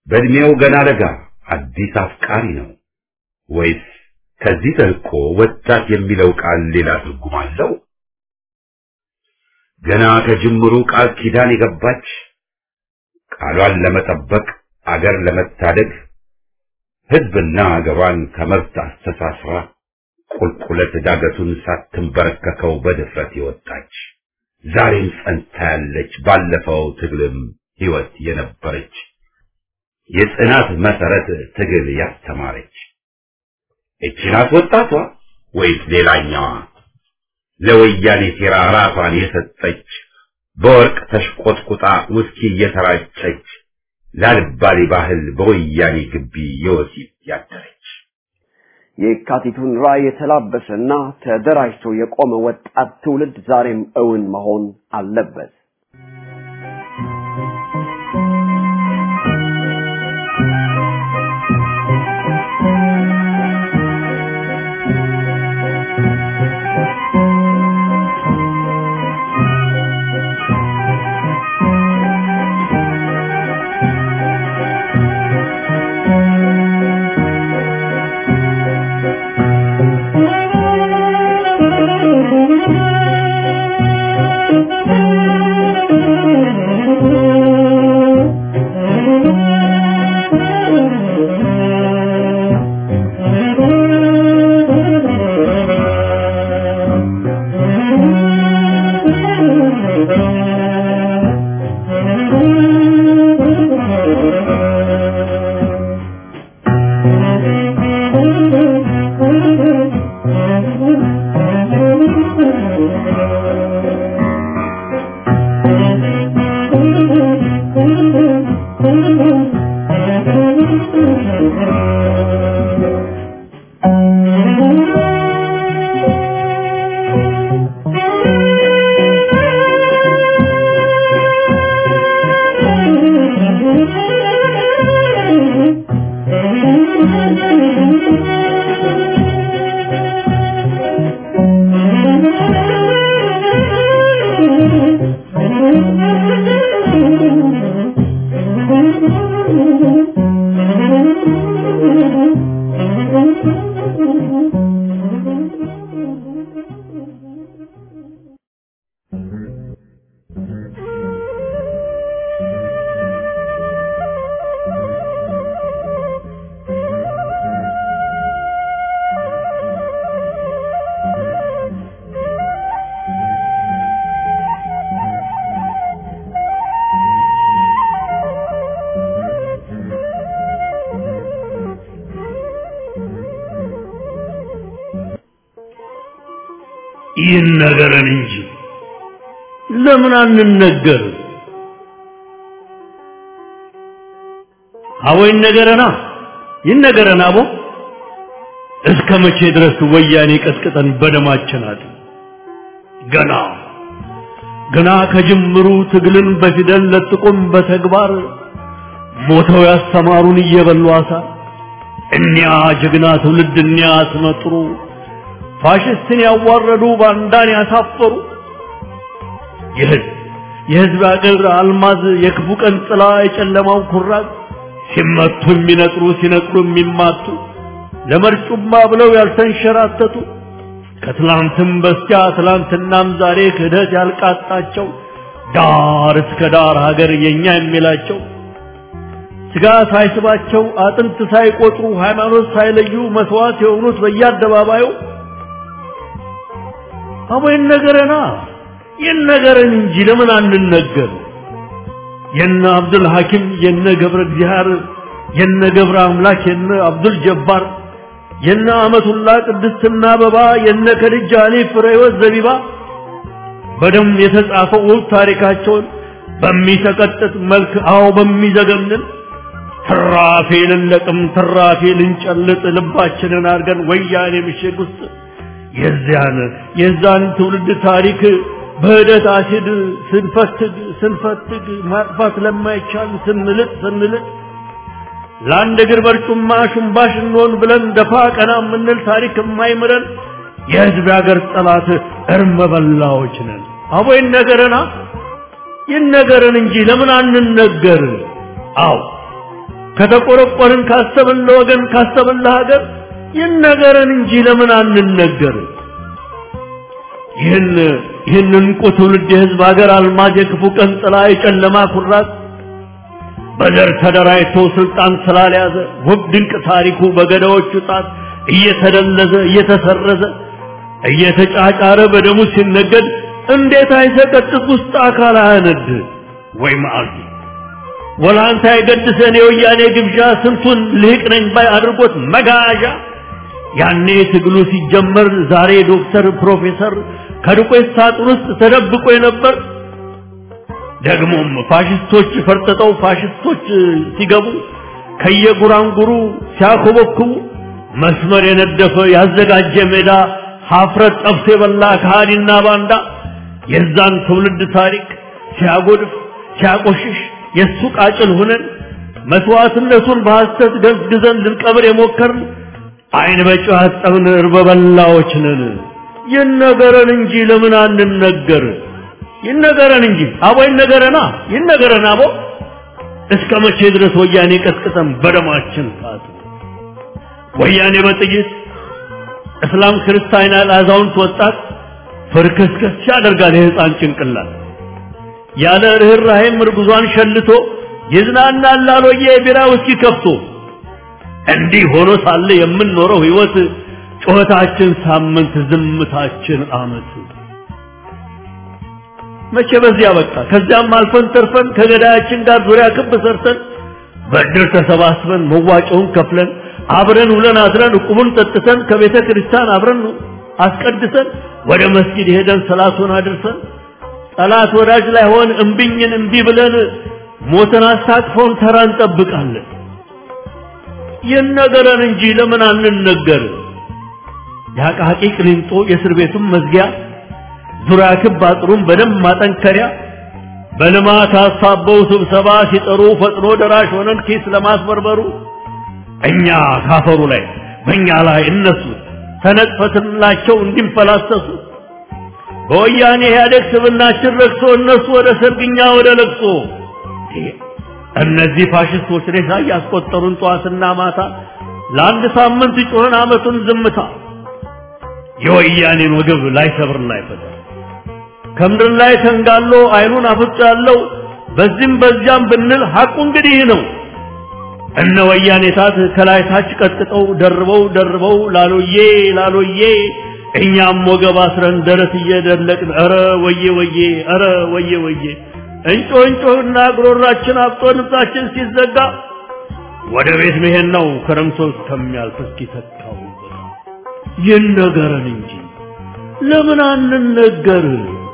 S1: በእድሜው ገና ለጋ አዲስ አፍቃሪ ነው ወይስ ከዚህ ተልቆ ወጣት የሚለው ቃል ሌላ ትርጉም አለው? ገና ከጅምሩ ቃል ኪዳን የገባች ቃሏን ለመጠበቅ አገር ለመታደግ ሕዝብና አገሯን ከመብት አስተሳስራ ቁልቁለት ዳገቱን ሳትንበረከከው በድፍረት የወጣች ዛሬም ጸንታ ያለች ባለፈው ትግልም ሕይወት የነበረች የጽናት መሰረት ትግል ያስተማረች እቺ ናት ወጣቷ ወይስ ሌላኛዋ ለወያኔ ሴራ ራሷን የሰጠች በወርቅ ተሽቆጥቁጣ ውስኪ እየተራጨች ላልባሌ ባህል በወያኔ ግቢ የወሲብ ያደረች
S2: የካቲቱን ራዕይ የተላበሰና ተደራጅቶ የቆመ ወጣት ትውልድ ዛሬም እውን መሆን አለበት።
S3: ይነገረን እንጂ ለምን አንነገር? አዎ ይነገረና ይነገረና አቦ እስከ መቼ ድረስ ወያኔ ቀጥቅጠን በደማችን አጥ ገና ከጅምሩ ትግልን በፊደል ለጥቆም በተግባር ሞተው ያስተማሩን እየበሉ አሳ እኒያ ጀግና ትውልድ እኒያ አስመጥሩ ፋሽስትን ያዋረዱ ባንዳን ያሳፈሩ የህዝብ አገር አልማዝ የክፉ ቀን ጥላ የጨለማው ኩራዝ ሲመቱ የሚነጥሩ ሲነጥሩ የሚማቱ ለመርጩማ ብለው ያልተንሸራተቱ ከትላንትም በስቲያ ትላንትናም ዛሬ ክህደት ያልቃጣቸው ዳር እስከ ዳር ሀገር የኛ የሚላቸው ስጋ ሳይስባቸው አጥንት ሳይቆጥሩ ሃይማኖት ሳይለዩ መስዋዕት የሆኑት በየአደባባዩ አቦ ይነገረና ይነገረን እንጂ ለምን አንነገር? የነ አብዱል ሐኪም የነ ገብረ እግዚአብሔር የነ ገብረ አምላክ የነ አብዱል ጀባር የነ አመቱላ ቅድስትና አበባ የነ ከድጃ አሊ ፍሬወት ዘቢባ በደም የተጻፈው ታሪካቸውን በሚሰቀጥጥ መልክ አዎ በሚዘገንን ትራፊልን ለቅም ትራፊልን ጨልጥ ልባችንን አርገን ወያኔ ምሽግ ውስጥ የዛን ትውልድ ታሪክ በህደት አሲድ ስንፈትግ ማጥፋት ለማይቻል ስንልጥ ለአንድ እግር በርጩማ ሽምባሽ እንሆን ብለን ደፋ ቀና የምንል ታሪክ የማይምረን የህዝብ ያገር ጠላት እርመ በላዎች ነን። አቦ ይነገረን እንጂ ለምን አንነገር? አዎ ከተቆረቆርን ካሰብን ለወገን ካሰብን ለሀገር ይነገረን እንጂ ለምን አንነገር? ይህንን ቁ ትውልድ የህዝብ ሀገር አልማዝ የክፉ ቀን ጥላ የጨለማ ኩራት በዘር ተደራጅቶ ስልጣን ስላልያዘ ውብ ድንቅ ታሪኩ በገዳዎቹ ጣት እየተደለዘ እየተሰረዘ እየተጫጫረ በደሙ ሲነገድ እንዴት አይሰቀጥጥ ውስጥ አካል አያነድ ወይ ማአልቲ ወላንታ የገድሰን የወያኔ ግብዣ ስንቱን ልህቅ ነኝ ባይ አድርጎት መጋዣ ያኔ ትግሉ ሲጀመር ዛሬ ዶክተር ፕሮፌሰር ከዱቄት ሳጥን ውስጥ ተደብቆ የነበር ደግሞም ፋሽስቶች ፈርጥጠው ፋሽስቶች ሲገቡ ከየጉራንጉሩ ሲያኮበኩቡ መስመር የነደፈ ያዘጋጀ ሜዳ ሀፍረት ጠብሶ የበላ ከሃዲና ባንዳ የዛን ትውልድ ታሪክ ሲያጎድፍ ሲያቆሽሽ የሱ ቃጭል ሆነን መስዋዕትነቱን በሐሰት ገዝግዘን ልንቀብር የሞከርን አይን በጨው አጠብን እርበበላዎች ነን። ይነገረን እንጂ ለምን አንነገር? ይነገረን እንጂ አቦ ይነገረን አቦ እስከ መቼ ድረስ ወያኔ ቀጥቅጠን በደማችን ታጡ? ወያኔ በጥይት እስላም ክርስቲያን አዛውንት ወጣት ፍርክስክስ ያደርጋል የህፃን ጭንቅላት ያለ ርህራሄም እርጉዟን ሸልቶ ይዝናናል አሎዬ ቢራ ውስኪ ከፍቶ እንዲህ ሆኖ ሳለ የምንኖረው ህይወት ጮህታችን ሳምንት ዝምታችን አመት መቼ በዚያ በቃ ከዚያም አልፈን ተርፈን ከገዳያችን ጋር ዙሪያ ክብ ሰርተን በእድር ተሰባስበን መዋጮውን ከፍለን አብረን ውለን አድረን ቁሙን ጠጥተን ከቤተ ክርስቲያን አብረን አስቀድሰን ወደ መስጊድ ሄደን ሰላቱን አድርሰን ጠላት ወዳጅ ላይ ሆን እምቢኝን እምቢ ብለን ሞተን አስታቅፎን ተራ እንጠብቃለን። ይነገረን እንጂ ለምን አንነገር? ያቃቂ ቅሊንጦ የእስር ቤቱን መዝጊያ ዙሪያ ክብ አጥሩን በደም ማጠንከሪያ በልማት አሳበው ስብሰባ ሲጠሩ ፈጥኖ ደራሽ ሆነን ኪስ ለማስበርበሩ እኛ ካፈሩ ላይ በእኛ ላይ እነሱ ተነጥፈትላቸው እንዲንፈላሰሱ በወያኔ ኢህአዴግ ስብናችን ረክሶ እነሱ ወደ ሰርግኛ ወደ ለቅሶ እነዚህ ፋሽስቶች ሬሳ ያስቆጠሩን ጧትና ማታ ለአንድ ሳምንት ጮህን አመቱን ዝምታ የወያኔን ወገብ ላይ ሰብር ላይ ፈታ ከምድር ላይ ተንጋሎ አይኑን አፍጥ ያለው በዚህም በዚያም ብንል ሐቁ እንግዲህ ነው። እነ ወያኔ ታት ከላይ ታች ቀጥቅጠው ደርበው ላሎዬ እኛም ወገብ አስረን ደረት እየደለቅን ኧረ ወዬ እንጮህና ጉሮራችን አብጦ ንብሳችን ሲዘጋ ወደ ቤት መሄድ ነው ክረምቶ እስከሚያልፍ እስኪተካው ይነገረን እንጂ ለምን አንነገር?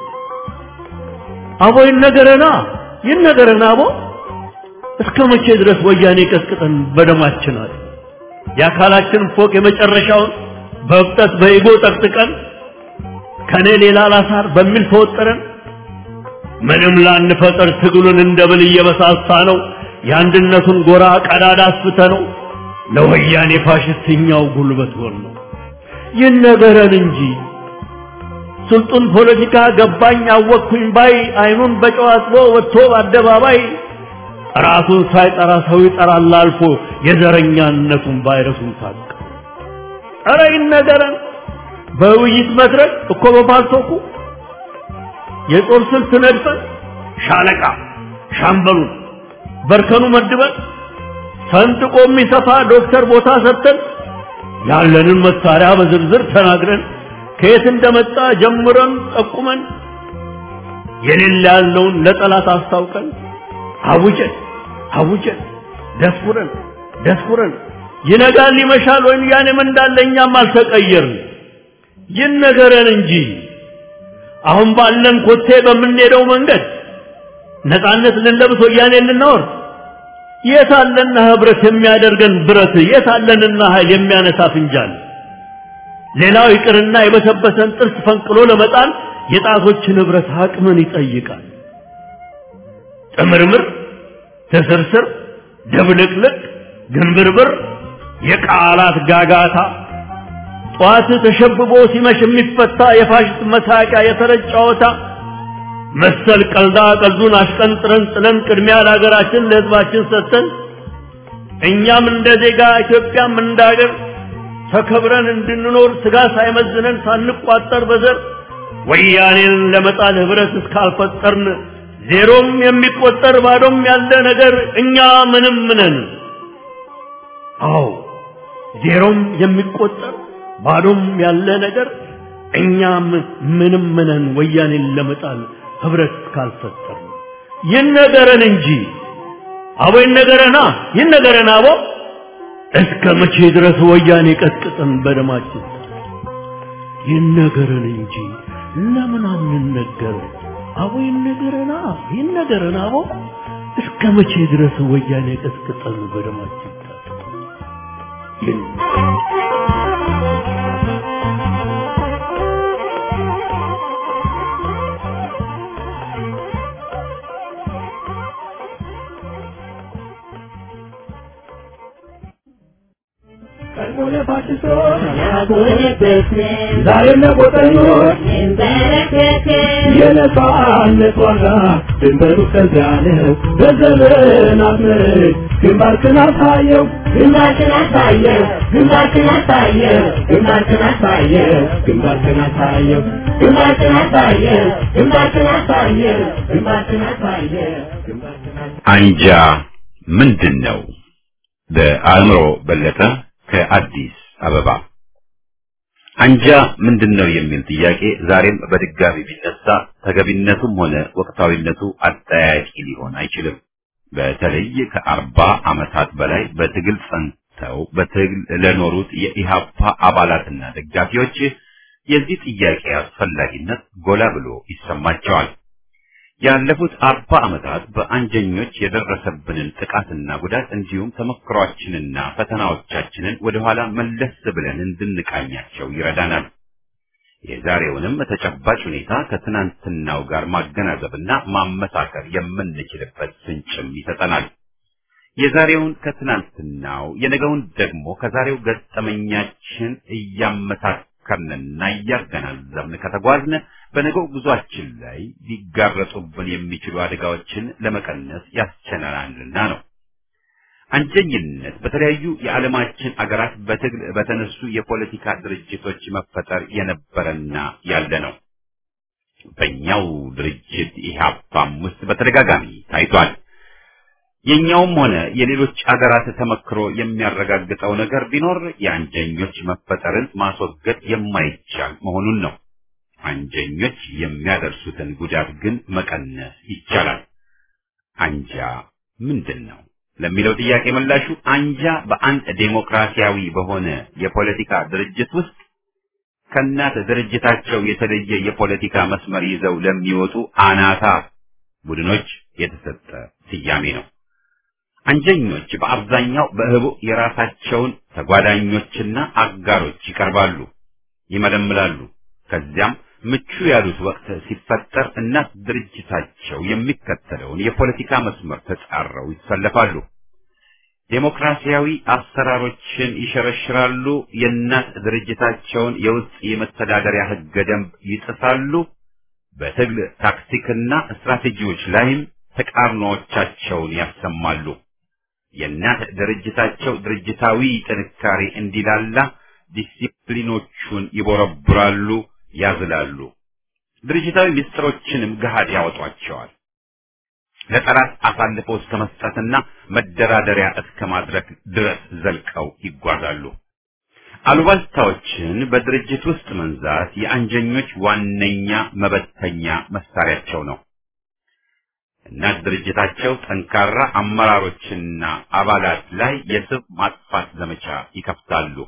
S3: አቦ ይነገረን አቦ እስከ መቼ ድረስ ወያኔ ቀስቅጠን በደማችን አለ የአካላችን ፎቅ የመጨረሻውን በብጠት በኢጎ ጠቅጥቀን ከኔ ሌላ ላሳር በሚል ተወጠረን ምንም ላንፈጠር ትግሉን እንደብል እየበሳሳ ነው የአንድነቱን ጎራ ቀዳዳ አስፍተ ነው ለወያኔ ፋሽስትኛው ጉልበት ሆኖ ይነገረን እንጂ ስልጡን ፖለቲካ ገባኝ አወቅኩኝ ባይ አይኑን በጨው አጥቦ ወጥቶ በአደባባይ ራሱን ሳይጠራ ሰው ይጠራል አልፎ የዘረኛነቱን ቫይረሱን ታቀ ኧረ ይነገረን በውይይት መድረክ እኮ በፓልቶኩ የጦር ስልት ነድፈን ሻለቃ ሻምበሉን በርከኑ መድበን ሰንጥቆ የሚሰፋ ዶክተር ቦታ ሰጥተን ያለንን መሳሪያ በዝርዝር ተናግረን ከየት እንደመጣ ጀምረን ጠቁመን የሌለ ያለውን ለጠላት አስታውቀን አውጀን ደስኩረን ይነጋል ይመሻል ወያኔም እንዳለኛም አልተቀየርን ይነገረን እንጂ አሁን ባለን ኮቴ በምንሄደው መንገድ ነፃነት ልንለብስ ወያኔ ልንኖር የታለና ህብረት የሚያደርገን ብረት የታለንና ኃይል የሚያነሳ ፍንጃል ሌላው ይቅርና የበሰበሰን ጥርስ ፈንቅሎ ለመጣል የጣቶችን ህብረት አቅምን ይጠይቃል። ጥምርምር ተሰርስር ደብልቅልቅ ግንብርብር የቃላት ጋጋታ ጧት ተሸብቦ ሲመሽ የሚፈታ የፋሽስት መሳቂያ የተረጫወታ መሰል ቀልዱን አሽቀንጥረን ጥለን ቅድሚያ ለሀገራችን ለህዝባችን ሰጥተን እኛም እንደ ዜጋ ኢትዮጵያም እንደ ሀገር ተከብረን እንድንኖር ስጋ ሳይመዝነን ሳንቋጠር በዘር ወያኔን ለመጣል ህብረት እስካልፈጠርን ዜሮም የሚቆጠር ባዶም ያለ ነገር እኛ ምንም ነን። አዎ ዜሮም የሚቆጠር ባዶም ያለ ነገር እኛ ምንም ነን። ወያኔን ለመጣል ህብረት እስካልፈጠርን ይነገረን እንጂ አቦ ይነገረን አቦ እስከ መቼ ድረስ ወያኔ ቀጥቅጠን በደማችን ይነገረን እንጂ ለምን አንነገር? አቦ ይነገረን አቦ እስከ መቼ ድረስ ወያኔ ቀጥቅጠን በደማችን
S4: Carmona Pachiso, Yagone Pesne, Darena Botanos, Emberekete, Yenefan Netwaga, Timberu Kazane, Bezelen Ahmed, Gimbarkana Tayo, Gimbarkana Tayo, Gimbarkana Tayo, Gimbarkana Tayo, Gimbarkana Tayo, Gimbarkana Tayo, Gimbarkana Tayo, Gimbarkana Tayo,
S1: አንጃ ምንድነው? በአእምሮ በለጠ ከአዲስ አበባ። አንጃ ምንድነው የሚል ጥያቄ ዛሬም በድጋሚ ቢነሳ ተገቢነቱም ሆነ ወቅታዊነቱ አጠያያቂ ሊሆን አይችልም። በተለይ ከ40 ዓመታት በላይ በትግል ጸንተው በትግል ለኖሩት የኢሃፓ አባላትና ደጋፊዎች የዚህ ጥያቄ አስፈላጊነት ጎላ ብሎ ይሰማቸዋል። ያለፉት 40 ዓመታት በአንጀኞች የደረሰብንን ጥቃትና ጉዳት እንዲሁም ተመክሯችንና ፈተናዎቻችንን ወደ ኋላ መለስ ብለን እንድንቃኛቸው ይረዳናል። የዛሬውንም ተጨባጭ ሁኔታ ከትናንትናው ጋር ማገናዘብና ማመሳከር የምንችልበት ፍንጭም ይሰጠናል። የዛሬውን ከትናንትናው የነገውን ደግሞ ከዛሬው ገጠመኛችን እያመሳከርንና እያገናዘብን ከተጓዝን በነገው ጉዟችን ላይ ሊጋረጡብን የሚችሉ አደጋዎችን ለመቀነስ ያስችለናልና ነው። አንጀኝነት በተለያዩ የዓለማችን አገራት በትግል በተነሱ የፖለቲካ ድርጅቶች መፈጠር የነበረና ያለ ነው። በእኛው ድርጅት ኢህአፓም ውስጥ በተደጋጋሚ ታይቷል። የኛውም ሆነ የሌሎች አገራት ተመክሮ የሚያረጋግጠው ነገር ቢኖር የአንጀኞች መፈጠርን ማስወገድ የማይቻል መሆኑን ነው። አንጀኞች የሚያደርሱትን ጉዳት ግን መቀነስ ይቻላል። አንጃ ምንድነው ለሚለው ጥያቄ ምላሹ አንጃ በአንድ ዴሞክራሲያዊ በሆነ የፖለቲካ ድርጅት ውስጥ ከእናት ድርጅታቸው የተለየ የፖለቲካ መስመር ይዘው ለሚወጡ አናታ ቡድኖች የተሰጠ ስያሜ ነው። አንጀኞች በአብዛኛው በህቡ የራሳቸውን ተጓዳኞችና አጋሮች ይቀርባሉ፣ ይመለምላሉ። ከዚያም ምቹ ያሉት ወቅት ሲፈጠር እናት ድርጅታቸው የሚከተለውን የፖለቲካ መስመር ተጻረው ይሰለፋሉ። ዴሞክራሲያዊ አሰራሮችን ይሸረሽራሉ። የእናት ድርጅታቸውን የውስጥ የመተዳደሪያ ህገ ደንብ ይጥሳሉ። በትግል ታክቲክና ስትራቴጂዎች ላይም ተቃርኖዎቻቸውን ያሰማሉ። የእናት ድርጅታቸው ድርጅታዊ ጥንካሬ እንዲላላ ዲሲፕሊኖቹን ይቦረብራሉ፣ ያዝላሉ። ድርጅታዊ ምስጢሮችንም ገሃድ ያወጧቸዋል። ለጠላት አሳልፈው እስከ መስጠትና መደራደሪያ እስከ ማድረግ ድረስ ዘልቀው ይጓዛሉ። አሉባልታዎችን በድርጅት ውስጥ መንዛት የአንጀኞች ዋነኛ መበተኛ መሳሪያቸው ነው። እናት ድርጅታቸው ጠንካራ አመራሮችና አባላት ላይ የስብ ማጥፋት ዘመቻ ይከፍታሉ።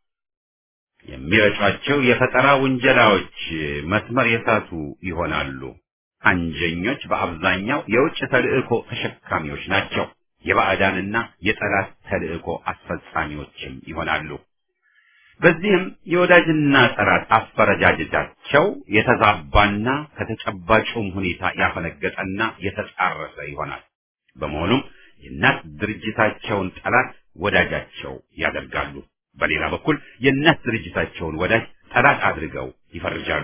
S1: የሚረጯቸው የፈጠራ ውንጀላዎች መስመር የሳቱ ይሆናሉ። አንጀኞች በአብዛኛው የውጭ ተልእኮ ተሸካሚዎች ናቸው። የባዕዳንና የጠላት ተልእኮ አስፈጻሚዎችም ይሆናሉ። በዚህም የወዳጅና ጠላት አፈረጃጀታቸው የተዛባና ከተጨባጩም ሁኔታ ያፈነገጠና የተጻረሰ ይሆናል። በመሆኑም የእናት ድርጅታቸውን ጠላት ወዳጃቸው ያደርጋሉ። በሌላ በኩል የእናት ድርጅታቸውን ወዳጅ ጠላት አድርገው ይፈርጃሉ።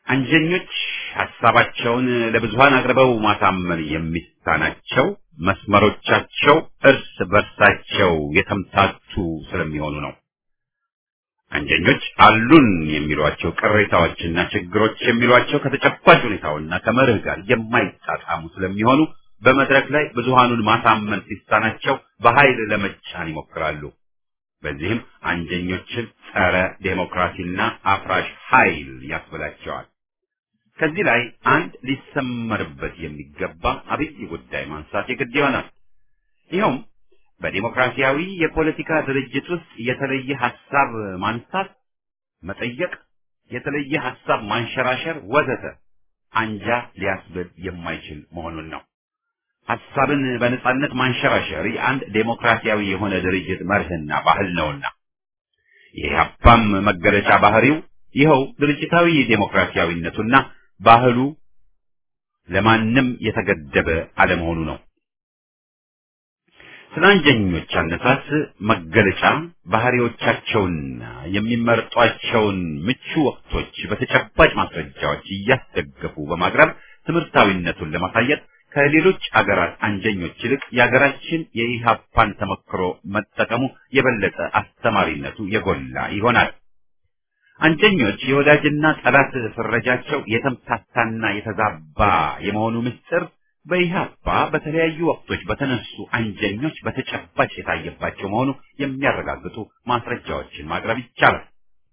S1: አንጀኞች ሐሳባቸውን ለብዙሃን አቅርበው ማሳመን የሚሳናቸው መስመሮቻቸው እርስ በርሳቸው የተምታቱ ስለሚሆኑ ነው። አንጀኞች አሉን የሚሏቸው ቅሬታዎችና ችግሮች የሚሏቸው ከተጨባጭ ሁኔታውና ከመርህ ጋር የማይጣጣሙ ስለሚሆኑ በመድረክ ላይ ብዙሃኑን ማሳመን ሲሳናቸው በኃይል ለመጫን ይሞክራሉ። በዚህም አንጀኞችን ጸረ ዴሞክራሲና አፍራሽ ኃይል ያስብላቸዋል። ከዚህ ላይ አንድ ሊሰመርበት የሚገባ አብይ ጉዳይ ማንሳት የግድ ይሆናል። ይኸውም በዲሞክራሲያዊ የፖለቲካ ድርጅት ውስጥ የተለየ ሐሳብ ማንሳት፣ መጠየቅ፣ የተለየ ሐሳብ ማንሸራሸር ወዘተ አንጃ ሊያስብል የማይችል መሆኑን ነው። ሐሳብን በነጻነት ማንሸራሸር የአንድ ዴሞክራሲያዊ የሆነ ድርጅት መርህና ባህል ነውና የኢህአፓም መገለጫ ባህሪው ይኸው ድርጅታዊ ዴሞክራሲያዊነቱና ባህሉ ለማንም የተገደበ አለመሆኑ ነው። ስለ አንጀኞች አነሳስ መገለጫ ባህሪዎቻቸውና የሚመርጧቸውን ምቹ ወቅቶች በተጨባጭ ማስረጃዎች እያስደገፉ በማቅረብ ትምህርታዊነቱን ለማሳየት ከሌሎች አገራት አንጀኞች ይልቅ የአገራችን የኢህአፓን ተመክሮ መጠቀሙ የበለጠ አስተማሪነቱ የጎላ ይሆናል። አንጀኞች የወዳጅና ጠላት ፍረጃቸው የተምታታና የተዛባ የመሆኑ ምስጢር በኢህአፓ በተለያዩ ወቅቶች በተነሱ አንጀኞች በተጨባጭ የታየባቸው መሆኑ የሚያረጋግጡ ማስረጃዎችን ማቅረብ ይቻላል።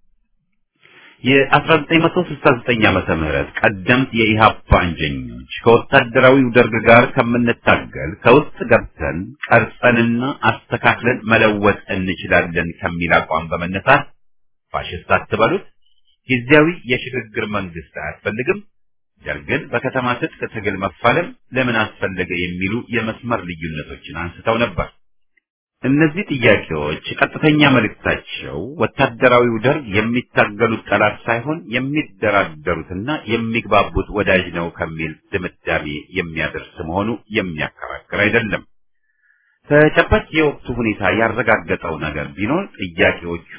S1: የ1969 ዓመተ ምህረት ቀደምት የኢህአፓ አንጀኞች ከወታደራዊው ደርግ ጋር ከምንታገል ከውስጥ ገብተን ቀርጸንና አስተካክለን መለወጥ እንችላለን ከሚል አቋም በመነሳት ፋሽስት አትበሉት፣ ጊዜያዊ የሽግግር መንግስት አያስፈልግም፣ ደርግን በከተማ ትጥቅ ትግል መፋለም ለምን አስፈለገ የሚሉ የመስመር ልዩነቶችን አንስተው ነበር። እነዚህ ጥያቄዎች ቀጥተኛ መልእክታቸው ወታደራዊው ደርግ የሚታገሉት ጠላት ሳይሆን የሚደራደሩትና የሚግባቡት ወዳጅ ነው ከሚል ድምዳሜ የሚያደርስ መሆኑ የሚያከራክር አይደለም። ተጨባጭ የወቅቱ ሁኔታ ያረጋገጠው ነገር ቢኖር ጥያቄዎቹ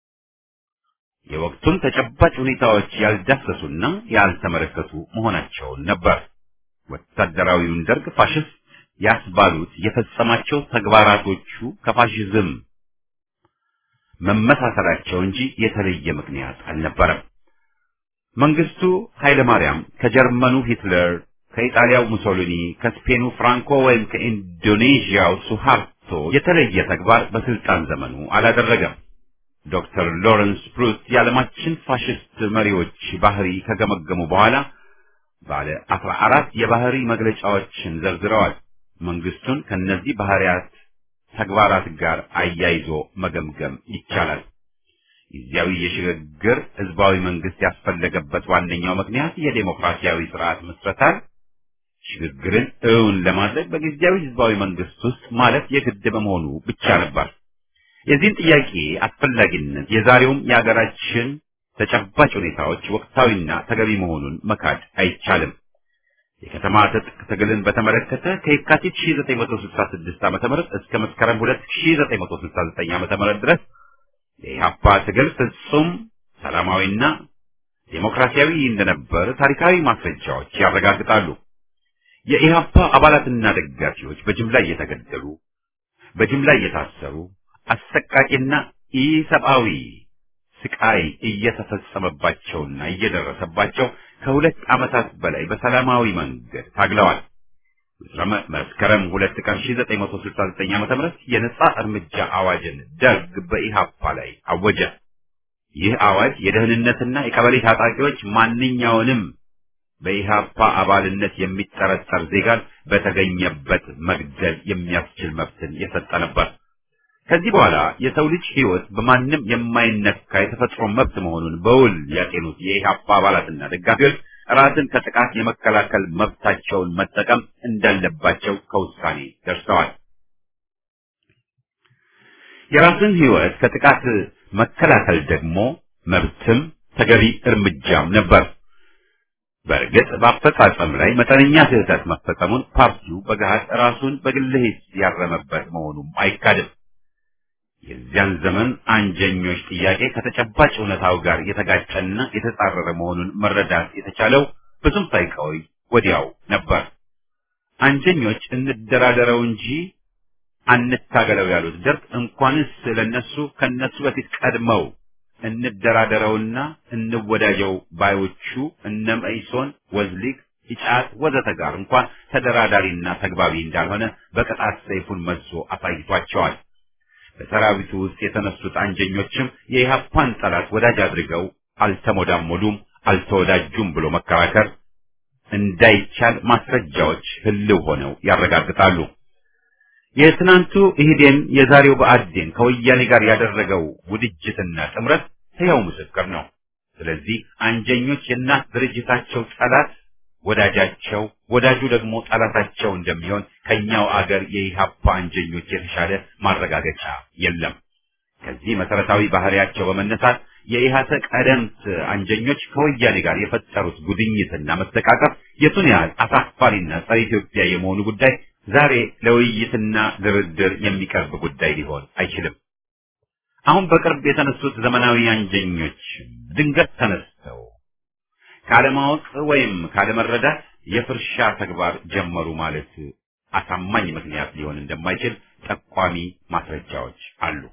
S1: የወቅቱን ተጨባጭ ሁኔታዎች ያልዳሰሱና ያልተመለከቱ መሆናቸውን ነበር። ወታደራዊውን ደርግ ፋሽስት ያስባሉት የፈጸማቸው ተግባራቶቹ ከፋሽዝም መመሳሰላቸው እንጂ የተለየ ምክንያት አልነበረም። መንግስቱ ኃይለ ማርያም ከጀርመኑ ሂትለር፣ ከኢጣሊያው ሙሶሊኒ፣ ከስፔኑ ፍራንኮ ወይም ከኢንዶኔዥያው ሱሃርቶ የተለየ ተግባር በስልጣን ዘመኑ አላደረገም። ዶክተር ሎረንስ ፕሩስት የዓለማችን ፋሽስት መሪዎች ባህሪ ከገመገሙ በኋላ ባለ 14 የባህሪ መግለጫዎችን ዘርዝረዋል። መንግስቱን ከነዚህ ባህሪያት ተግባራት ጋር አያይዞ መገምገም ይቻላል። ጊዜያዊ የሽግግር ህዝባዊ መንግስት ያስፈለገበት ዋነኛው ምክንያት የዴሞክራሲያዊ ስርዓት መስረታል ሽግግርን እውን ለማድረግ በጊዜያዊ ህዝባዊ መንግስት ውስጥ ማለት የግድ በመሆኑ ብቻ ነበር። የዚህን ጥያቄ አስፈላጊነት የዛሬውም የሀገራችን ተጨባጭ ሁኔታዎች ወቅታዊና ተገቢ መሆኑን መካድ አይቻልም። የከተማ ትጥቅ ትግልን በተመለከተ ከየካቲት 1966 ዓ.ም እስከ መስከረም 1969 ዓ.ም ድረስ የኢህአፓ ትግል ፍጹም ሰላማዊና ዴሞክራሲያዊ እንደነበር ታሪካዊ ማስረጃዎች ያረጋግጣሉ። የኢህአፓ አባላትና ደጋፊዎች በጅምላ እየተገደሉ፣ በጅምላ እየታሰሩ፣ አሰቃቂና ኢሰብአዊ ስቃይ እየተፈጸመባቸውና እየደረሰባቸው ከሁለት ዓመታት በላይ በሰላማዊ መንገድ ታግለዋል። መስከረም 2 ቀን 1969 ዓ.ም የነጻ እርምጃ አዋጅን ደርግ በኢህአፓ ላይ አወጀ። ይህ አዋጅ የደህንነትና የቀበሌ ታጣቂዎች ማንኛውንም በኢህአፓ አባልነት የሚጠረጠር ዜጋን በተገኘበት መግደል የሚያስችል መብትን የሰጠ ነበር። ከዚህ በኋላ የሰው ልጅ ሕይወት በማንም የማይነካ የተፈጥሮ መብት መሆኑን በውል ያጤኑት የኢህአፓ አባላትና ደጋፊዎች ራስን ከጥቃት የመከላከል መብታቸውን መጠቀም እንዳለባቸው ከውሳኔ ደርሰዋል። የራስን ሕይወት ከጥቃት መከላከል ደግሞ መብትም ተገቢ እርምጃም ነበር። በእርግጥ በአፈጻጸም ላይ መጠነኛ ስህተት መፈጸሙን ፓርቲው በገሃድ ራሱን በግል ሂስ ያረመበት መሆኑም አይካድም። የዚያን ዘመን አንጀኞች ጥያቄ ከተጨባጭ እውነታው ጋር የተጋጨና የተጻረረ መሆኑን መረዳት የተቻለው ብዙም ሳይቆይ ወዲያው ነበር። አንጀኞች እንደራደረው እንጂ አንታገለው ያሉት ደርግ እንኳንስ ለነሱ ከነሱ በፊት ቀድመው እንደራደረውና እንወዳጀው ባዮቹ እነ መኢሶን፣ ወዝሊግ፣ ኢጫት ወዘተ ጋር እንኳን ተደራዳሪና ተግባቢ እንዳልሆነ በቅጣት ሰይፉን መዞ አሳይቷቸዋል። በሰራዊቱ ውስጥ የተነሱት አንጀኞችም የኢህአፓን ጠላት ወዳጅ አድርገው አልተሞዳሞዱም፣ አልተወዳጁም ብሎ መከራከር እንዳይቻል ማስረጃዎች ህልው ሆነው ያረጋግጣሉ። የትናንቱ ኢህዴን የዛሬው ብአዴን ከወያኔ ጋር ያደረገው ውድጅትና ጥምረት ሕያው ምስክር ነው። ስለዚህ አንጀኞች የእናት ድርጅታቸው ጠላት ወዳጃቸው፣ ወዳጁ ደግሞ ጠላታቸው እንደሚሆን ከኛው አገር የኢህአፓ አንጀኞች የተሻለ ማረጋገጫ የለም። ከዚህ መሰረታዊ ባህሪያቸው በመነሳት የኢህአሰ ቀደምት አንጀኞች ከወያኔ ጋር የፈጠሩት ጉድኝትና መስተቃቀፍ የቱን ያህል አሳፋሪና ጸረ ኢትዮጵያ የመሆኑ ጉዳይ ዛሬ ለውይይትና ድርድር የሚቀርብ ጉዳይ ሊሆን አይችልም። አሁን በቅርብ የተነሱት ዘመናዊ አንጀኞች ድንገት ተነስተው ካለማወቅ ወይም ካለመረዳት የፍርሻ ተግባር ጀመሩ ማለት አሳማኝ ምክንያት ሊሆን እንደማይችል ጠቋሚ ማስረጃዎች አሉ።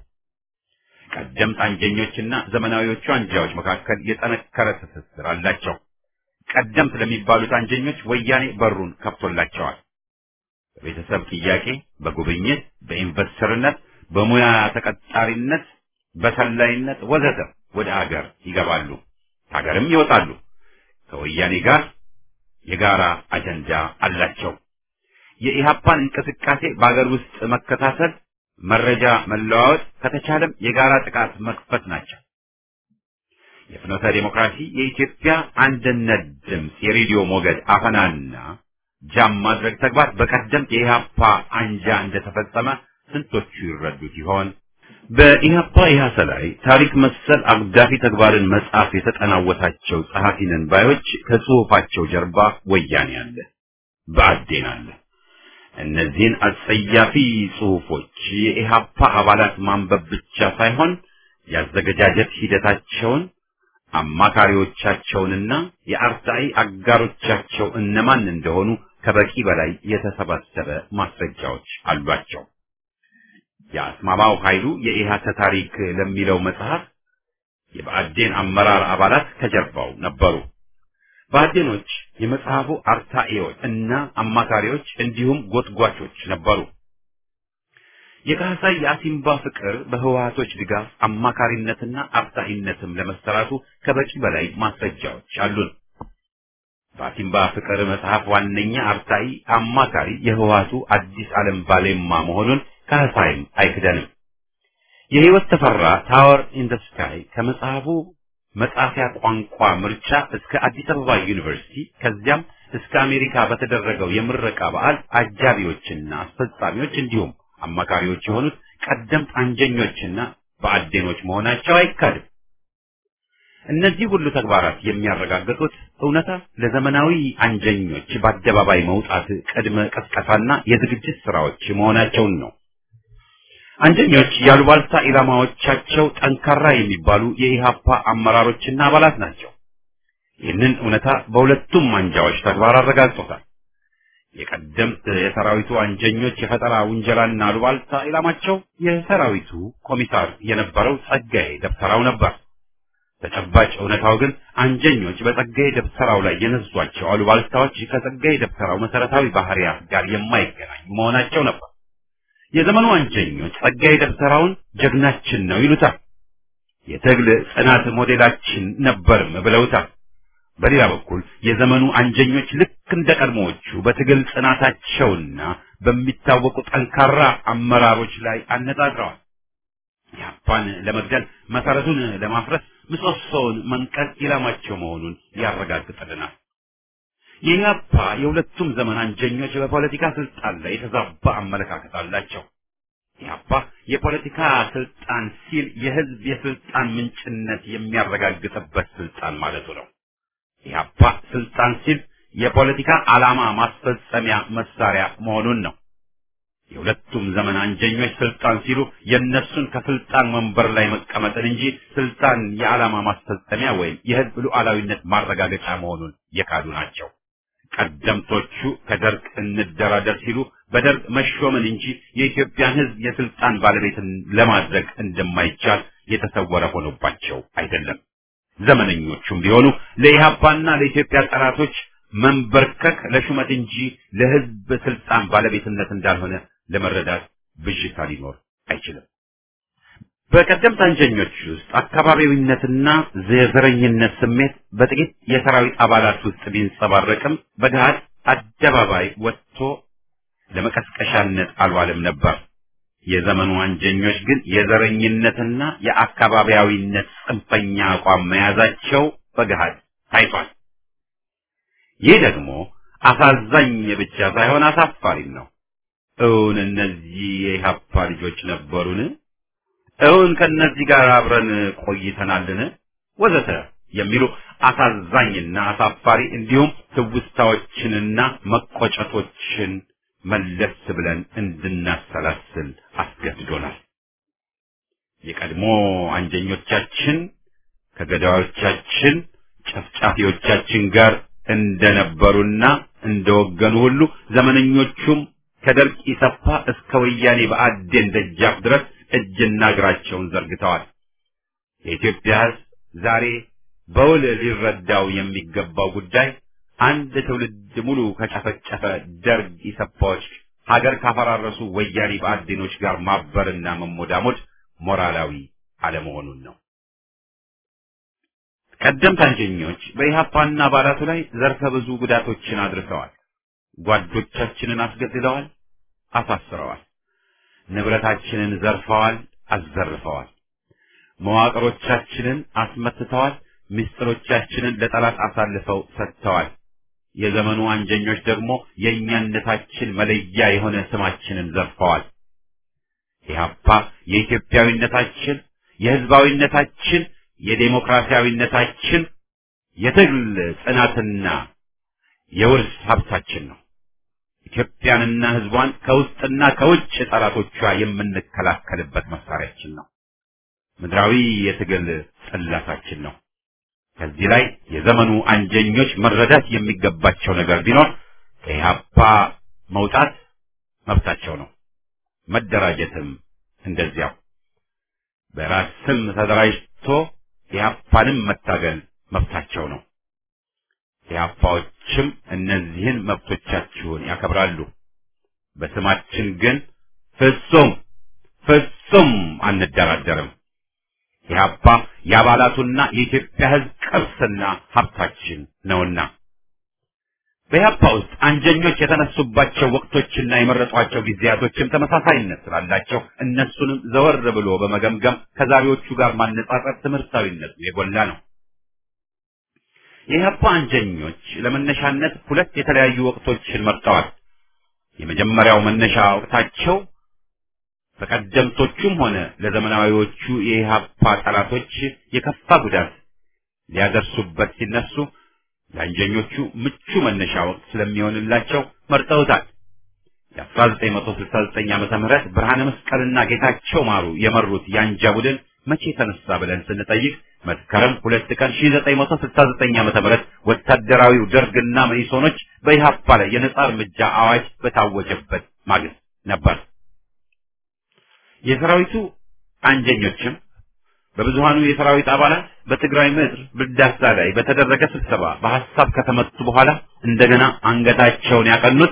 S1: ቀደምት አንጀኞችና ዘመናዊዎቹ አንጃዎች መካከል የጠነከረ ትስስር አላቸው። ቀደምት ለሚባሉት አንጀኞች ወያኔ በሩን ከፍቶላቸዋል። በቤተሰብ ጥያቄ፣ በጉብኝት፣ በኢንቨስተርነት፣ በሙያ ተቀጣሪነት፣ በሰላይነት ወዘተ ወደ አገር ይገባሉ፣ ሀገርም ይወጣሉ። ከወያኔ ጋር የጋራ አጀንዳ አላቸው። የኢህአፓን እንቅስቃሴ በአገር ውስጥ መከታተል፣ መረጃ መለዋወጥ፣ ከተቻለም የጋራ ጥቃት መክፈት ናቸው። የፍኖተ ዲሞክራሲ የኢትዮጵያ አንድነት ድምፅ የሬዲዮ ሞገድ አፈናና ጃም ማድረግ ተግባር በቀደምት የኢህአፓ አንጃ እንደተፈጸመ ስንቶቹ ይረዱት ይሆን? በኢህአፓ ኢህአሰ ላይ ታሪክ መሰል አግዳፊ ተግባርን መጻፍ የተጠናወታቸው ጸሐፊነን ባዮች ከጽሑፋቸው ጀርባ ወያኔ አለ፣ ብአዴን አለ። እነዚህን አጸያፊ ጽሑፎች የኢህአፓ አባላት ማንበብ ብቻ ሳይሆን ያዘገጃጀት ሂደታቸውን፣ አማካሪዎቻቸውንና የአርታኢ አጋሮቻቸው እነማን እንደሆኑ ከበቂ በላይ የተሰባሰበ ማስረጃዎች አሏቸው። የአስማማው ኃይሉ የኢህአሰ ታሪክ ለሚለው መጽሐፍ የብአዴን አመራር አባላት ከጀርባው ነበሩ። ብአዴኖች የመጽሐፉ አርታኢዎች እና አማካሪዎች እንዲሁም ጎትጓቾች ነበሩ። የካህሳይ የአሲምባ ፍቅር በህወሓቶች ድጋፍ አማካሪነትና አርታኢነትም ለመሰራቱ ከበቂ በላይ ማስረጃዎች አሉን። በአሲምባ ፍቅር መጽሐፍ ዋነኛ አርታኢ አማካሪ የህወሓቱ አዲስ ዓለም ባሌማ መሆኑን ካህሳይም አይክደንም። የህይወት ተፈራ ታወር ኢን ዘ ስካይ ከመጽሐፉ መጻፊያ ቋንቋ ምርጫ እስከ አዲስ አበባ ዩኒቨርሲቲ ከዚያም እስከ አሜሪካ በተደረገው የምረቃ በዓል አጃቢዎችና አስፈጻሚዎች እንዲሁም አማካሪዎች የሆኑት ቀደምት አንጀኞችና ብአዴኖች መሆናቸው አይካድም። እነዚህ ሁሉ ተግባራት የሚያረጋግጡት እውነታ ለዘመናዊ አንጀኞች በአደባባይ መውጣት ቅድመ ቀስቀሳና የዝግጅት ስራዎች መሆናቸውን ነው። አንጀኞች ያሉባልታ ኢላማዎቻቸው ጠንካራ የሚባሉ የኢህአፓ አመራሮችና አባላት ናቸው። ይህንን እውነታ በሁለቱም አንጃዎች ተግባር አረጋግጦታል። የቀደምት የሰራዊቱ አንጀኞች የፈጠራ ውንጀላና አሉባልታ ኢላማቸው የሰራዊቱ ኮሚሳር የነበረው ጸጋዬ ደብተራው ነበር። ተጨባጭ እውነታው ግን አንጀኞች በጸጋዬ ደብተራው ላይ የነዟቸው አሉባልታዎች ከጸጋዬ ደብተራው መሰረታዊ ባህሪያት ጋር የማይገናኙ መሆናቸው ነበር። የዘመኑ አንጀኞች ጸጋዬ ደብተራውን ጀግናችን ነው ይሉታል። የትግል ጽናት ሞዴላችን ነበርም ብለውታል። በሌላ በኩል የዘመኑ አንጀኞች ልክ እንደ ቀድሞዎቹ በትግል ጽናታቸውና በሚታወቁ ጠንካራ አመራሮች ላይ አነጣጥረዋል። ኢህአፓን ለመግደል መሰረቱን ለማፍረስ ምሰሶውን መንቀል ኢላማቸው መሆኑን ያረጋግጥልናል። የኢህአፓ የሁለቱም ዘመን አንጀኞች በፖለቲካ ስልጣን ላይ የተዛባ አመለካከት አላቸው። ኢህአፓ የፖለቲካ ስልጣን ሲል የህዝብ የስልጣን ምንጭነት የሚያረጋግጥበት ስልጣን ማለቱ ነው። ኢህአፓ ስልጣን ሲል የፖለቲካ ዓላማ ማስፈጸሚያ መሳሪያ መሆኑን ነው። የሁለቱም ዘመን አንጀኞች ስልጣን ሲሉ የነሱን ከስልጣን መንበር ላይ መቀመጥን እንጂ ስልጣን የዓላማ ማስፈጸሚያ ወይም የህዝብ ሉዓላዊነት ማረጋገጫ መሆኑን የካዱ ናቸው። ቀደምቶቹ ከደርግ እንደራደር ሲሉ በደርግ መሾምን እንጂ የኢትዮጵያን ህዝብ የስልጣን ባለቤትን ለማድረግ እንደማይቻል የተሰወረ ሆኖባቸው አይደለም። ዘመነኞቹም ቢሆኑ ለኢህአፓና ለኢትዮጵያ ጠላቶች መንበርከክ ለሹመት እንጂ ለህዝብ ስልጣን ባለቤትነት እንዳልሆነ ለመረዳት ብዥታ ሊኖር አይችልም። በቀደምት አንጀኞች ውስጥ አካባቢዊነትና ዘረኝነት ስሜት በጥቂት የሰራዊት አባላት ውስጥ ቢንጸባረቅም በገሃድ አደባባይ ወጥቶ ለመቀስቀሻነት አልዋለም ነበር። የዘመኑ አንጀኞች ግን የዘረኝነትና የአካባቢያዊነት ጽንፈኛ አቋም መያዛቸው በገሃድ ታይቷል። ይህ ደግሞ አሳዛኝ ብቻ ሳይሆን አሳፋሪም ነው። እውን እነዚህ የኢህአፓ ልጆች ነበሩን? እውን ከነዚህ ጋር አብረን ቆይተናልን? ወዘተ የሚሉ አሳዛኝና አሳፋሪ እንዲሁም ትውስታዎችንና መቆጨቶችን መለስ ብለን እንድናሰላስል አስገድዶናል። የቀድሞ አንጀኞቻችን ከገዳዮቻችን ጨፍጫፊዎቻችን ጋር እንደነበሩና እንደወገኑ ሁሉ ዘመነኞቹም ከደርግ ኢሰፓ እስከ ወያኔ በአዴን ደጃፍ ድረስ እጅና እግራቸውን ዘርግተዋል። የኢትዮጵያ ሕዝብ ዛሬ በውል ሊረዳው የሚገባው ጉዳይ አንድ ትውልድ ሙሉ ከጨፈጨፈ ደርግ ኢሰፓዎች ሀገር ካፈራረሱ ወያኔ በአዴኖች ጋር ማበርና መሞዳሞድ ሞራላዊ አለመሆኑን ነው። ቀደምት አንጀኞች በኢህአፓና አባላቱ ላይ ዘርፈ ብዙ ጉዳቶችን አድርሰዋል። ጓዶቻችንን አስገድለዋል፣ አሳስረዋል። ንብረታችንን ዘርፈዋል፣ አዘርፈዋል። መዋቅሮቻችንን አስመትተዋል፣ ምስጢሮቻችንን ለጠላት አሳልፈው ሰጥተዋል። የዘመኑ አንጀኞች ደግሞ የእኛነታችን መለያ የሆነ ስማችንን ዘርፈዋል። ኢህአፓ የኢትዮጵያዊነታችን፣ የህዝባዊነታችን፣ የዴሞክራሲያዊነታችን የትግል ጽናትና የውርስ ሀብታችን ነው። ኢትዮጵያንና ህዝቧን ከውስጥና ከውጭ ጠላቶቿ የምንከላከልበት መሳሪያችን ነው። ምድራዊ የትግል ጽላታችን ነው። ከዚህ ላይ የዘመኑ አንጀኞች መረዳት የሚገባቸው ነገር ቢኖር ከኢህአፓ መውጣት መብታቸው ነው። መደራጀትም እንደዚያው። በራስ ስም ተደራጅቶ ኢህአፓንም መታገል መብታቸው ነው። ኢህአፓዎችም እነዚህን መብቶቻችሁን ያከብራሉ። በስማችን ግን ፍጹም አንደራደርም። ኢህአፓ የአባላቱና የኢትዮጵያ ህዝብ ቅርስና ሀብታችን ነውና። በኢህአፓ ውስጥ አንጀኞች የተነሱባቸው ወቅቶችና የመረጧቸው ጊዜያቶችም ተመሳሳይነት ስላላቸው እነሱንም ዘወር ብሎ በመገምገም ከዛሬዎቹ ጋር ማነጻጸር ትምህርታዊነቱ የጎላ ነው። የኢህአፓ አንጀኞች ለመነሻነት ሁለት የተለያዩ ወቅቶችን መርጠዋል። የመጀመሪያው መነሻ ወቅታቸው በቀደምቶቹም ሆነ ለዘመናዊዎቹ የኢህአፓ ጠላቶች የከፋ ጉዳት ሊያደርሱበት ሲነሱ ለአንጀኞቹ ምቹ መነሻ ወቅት ስለሚሆንላቸው መርጠውታል። የ1969 ዓመተ ምህረት ብርሃነ መስቀልና ጌታቸው ማሩ የመሩት የአንጃ ቡድን መቼ ተነሳ ብለን ስንጠይቅ መስከረም 2 ቀን 1969 ዓመተ ምህረት ወታደራዊው ደርግና መኢሶኖች በኢህአፓ ላይ የነጻ እርምጃ አዋጅ በታወጀበት ማግስት ነበር። የሰራዊቱ አንጀኞችም በብዙሃኑ የሰራዊት አባላት በትግራይ ምድር ብልዳሳ ላይ በተደረገ ስብሰባ በሐሳብ ከተመቱ በኋላ እንደገና አንገታቸውን ያቀኑት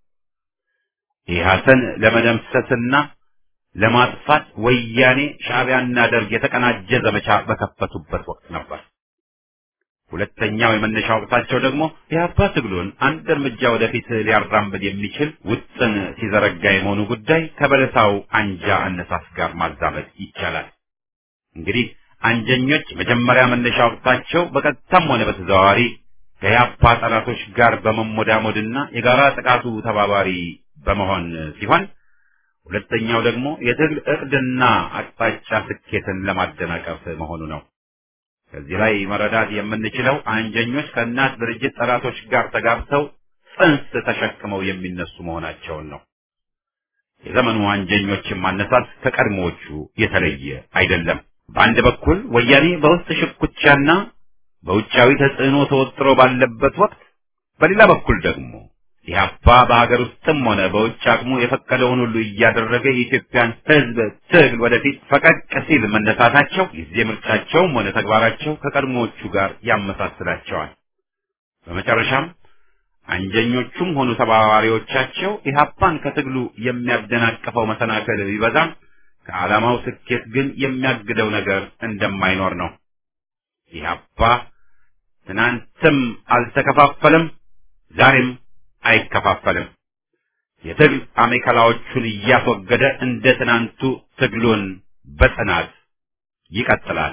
S1: ኢህአሰን ለመደምሰስና ለማጥፋት ወያኔ ሻዕቢያና ደርግ የተቀናጀ ዘመቻ በከፈቱበት ወቅት ነበር። ሁለተኛው የመነሻ ወቅታቸው ደግሞ የኢህአፓ ትግሉን አንድ እርምጃ ወደፊት ሊያራምድ የሚችል ውጥን ሲዘረጋ የመሆኑ ጉዳይ ከበለሳው አንጃ አነሳስ ጋር ማዛመድ ይቻላል። እንግዲህ አንጀኞች መጀመሪያ መነሻ ወቅታቸው በቀጥታም ሆነ በተዘዋዋሪ ከኢህአፓ ጠላቶች ጋር በመሞዳሞድና የጋራ ጥቃቱ ተባባሪ በመሆን ሲሆን፣ ሁለተኛው ደግሞ የትግል ዕቅድና አቅጣጫ ስኬትን ለማደናቀፍ መሆኑ ነው። ከዚህ ላይ መረዳት የምንችለው አንጀኞች ከእናት ድርጅት ጠላቶች ጋር ተጋብተው ጽንስ ተሸክመው የሚነሱ መሆናቸውን ነው። የዘመኑ አንጀኞችን ማነሳት ከቀድሞዎቹ የተለየ አይደለም። በአንድ በኩል ወያኔ በውስጥ ሽኩቻና በውጫዊ ተጽዕኖ ተወጥሮ ባለበት ወቅት፣ በሌላ በኩል ደግሞ ኢህአፓ በሀገር ውስጥም ሆነ በውጭ አቅሙ የፈቀደውን ሁሉ እያደረገ የኢትዮጵያን ሕዝብ ትግል ወደፊት ፈቀቅ ሲል መነሳታቸው ጊዜ ምርጫቸውም ሆነ ተግባራቸው ከቀድሞዎቹ ጋር ያመሳስላቸዋል። በመጨረሻም አንጀኞቹም ሆኑ ተባባሪዎቻቸው ኢህአፓን ከትግሉ የሚያደናቅፈው መሰናክል ቢበዛም ከዓላማው ስኬት ግን የሚያግደው ነገር እንደማይኖር ነው። ኢህአፓ ትናንትም አልተከፋፈለም፣ ዛሬም አይከፋፈልም። የትግል አሜከላዎቹን እያስወገደ እንደ ትናንቱ ትግሉን በጽናት ይቀጥላል።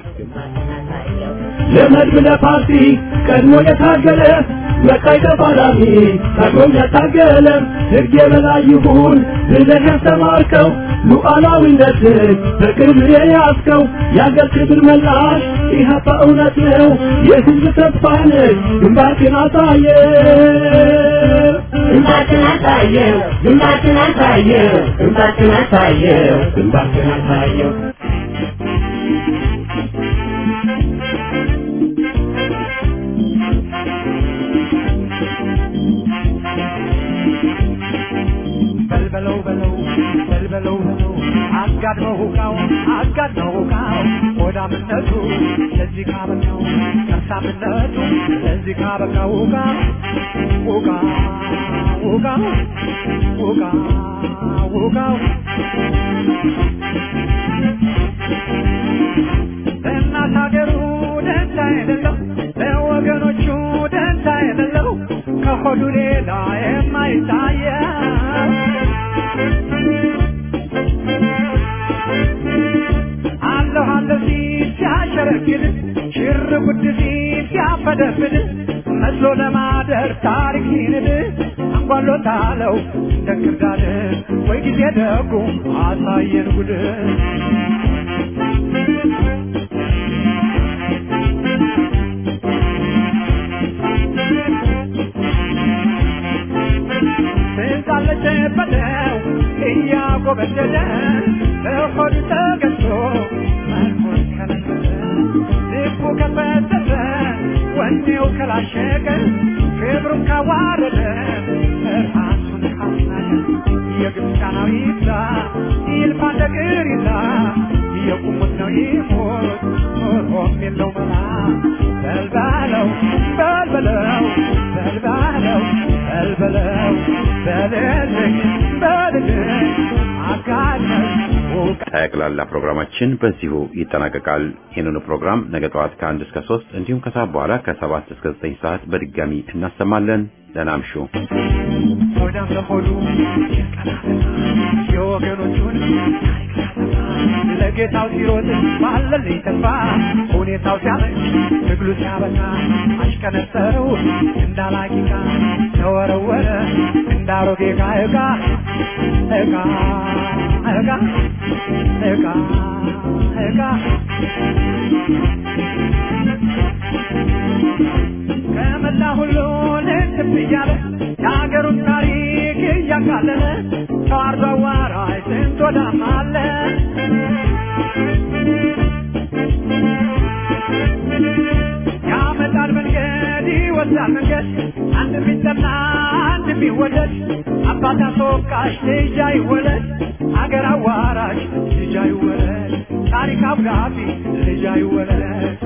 S4: ለመድብለ ፓርቲ ቀድሞ የታገለ መካይ ተፋላሚ ታግሎም ያታገለ ሕግ የበላይ ይሁን ብለህ ያስተማርከው ሉዓላዊነትን በቅርብ የያዝከው የአገር ክብር መላሽ ኢህአፓ እውነት ነው የሕዝብ ተስፋ ነህ ግንባርህን አሳየው ግንባርህን አሳየው ግንባርህን አሳየው ግንባርህን አሳየው ግንባርህን አሳየው በለው አጋድመው ሁካው ሆዳምነቱ ለዚህ ካበቃው ከርሳምነቱ ለዚህ ካበቃው ሁካው እናት ሀገሩ ደንታ የሌለው ለወገኖቹ ደንታ የሌለው ከሆዱ ሌላ የማይታየው አለሁ ሲል ሲያሸረግድ ሽር ጉድ ሲል ሲያፈደፍድ መስሎ ለማደር ታሪክ ሲንድ አንጓሎታለው እንደ ክርዳድ ወይ ጊዜ ደጉ አሳየን ጉድ በለው እያጎበደደ በሆዱ ተገዝቶ መርሞን ከለከለ ልቡ ከፈተተ ወኔው ከላሸቀ ክብሩን ካዋረደ ራሱን ካስናቀ የግብፃናዊ ይብዛ ይልፋ ነገር ይዛ የቁሙት ነው ይሞት ኖሮም የለው መላ በልበለው በልበለው በልበለው በልበለው በልልኝ በልልኝ አጋለኝ
S1: ጠቅላላ ፕሮግራማችን በዚሁ ይጠናቀቃል። ይህንኑ ፕሮግራም ነገ ጠዋት ከ1 እስከ 3 እንዲሁም ከሰዓት በኋላ ከ7 እስከ 9 ሰዓት በድጋሚ እናሰማለን። ደህና እምሹ።
S4: ሆዳም ለሆዱ የወገኖቹን ለጌታው ሲሮጥ ባለልኝ ተስፋ ሁኔታው ሲያመች ትግሉ ሲያበቃ አሽከነጠረው እንዳላቂቃ ተወረወረ እንዳሮጌ ዕቃ ከመላ ሁሉ ልትብ እያለ የአገሩን ታሪክ እያቃለለ ተዋርዶ አዋራይ ስንት ወዳም አለ ያመጣል መንገድ ይወስዳል መንገድ አንድ ቢጠና አንድ ቢወደድ አባት አስወቃሽ ልጅ አይወለድ አገር አዋራሽ ልጅ አይወለድ ታሪክ አብዳቢ ልጅ አይወለድ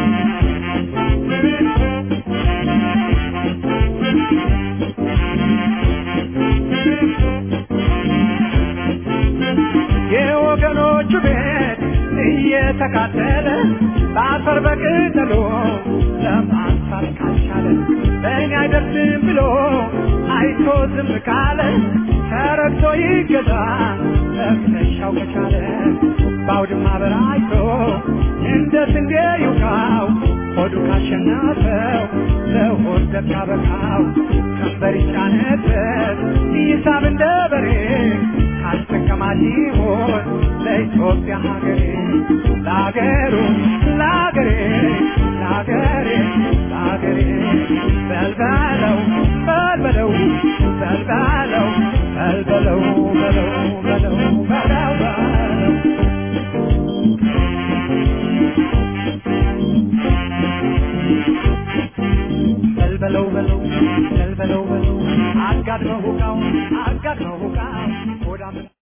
S4: የወገኖቹ ቤት እየተቃጠለ በአፈር በቅጠሎ ለማንሳት ካልቻለ በእኔ አይደርስም ብሎ አይቶ ዝም ካለ ተረግቶ ይገዛ ለፍተሻው ከቻለ በአውድማ በራይቶ እንደ ስንዴ ይውቃው ሆዱ ካሸነፈው ለሆድ ደግ ካበቃው ቀንበር ይጫነበት ይሳብ እንደ በሬ ካልተከማች ይሆን ለኢትዮጵያ ሀገሬ ለአገሩ ለአገሬ ለአገሬ ለአገሬ በልበለው በልበለው በልበለው በልበለው በለው በለው በለው በለው በለው በለው በለው በለው አጋድመው ሁቃው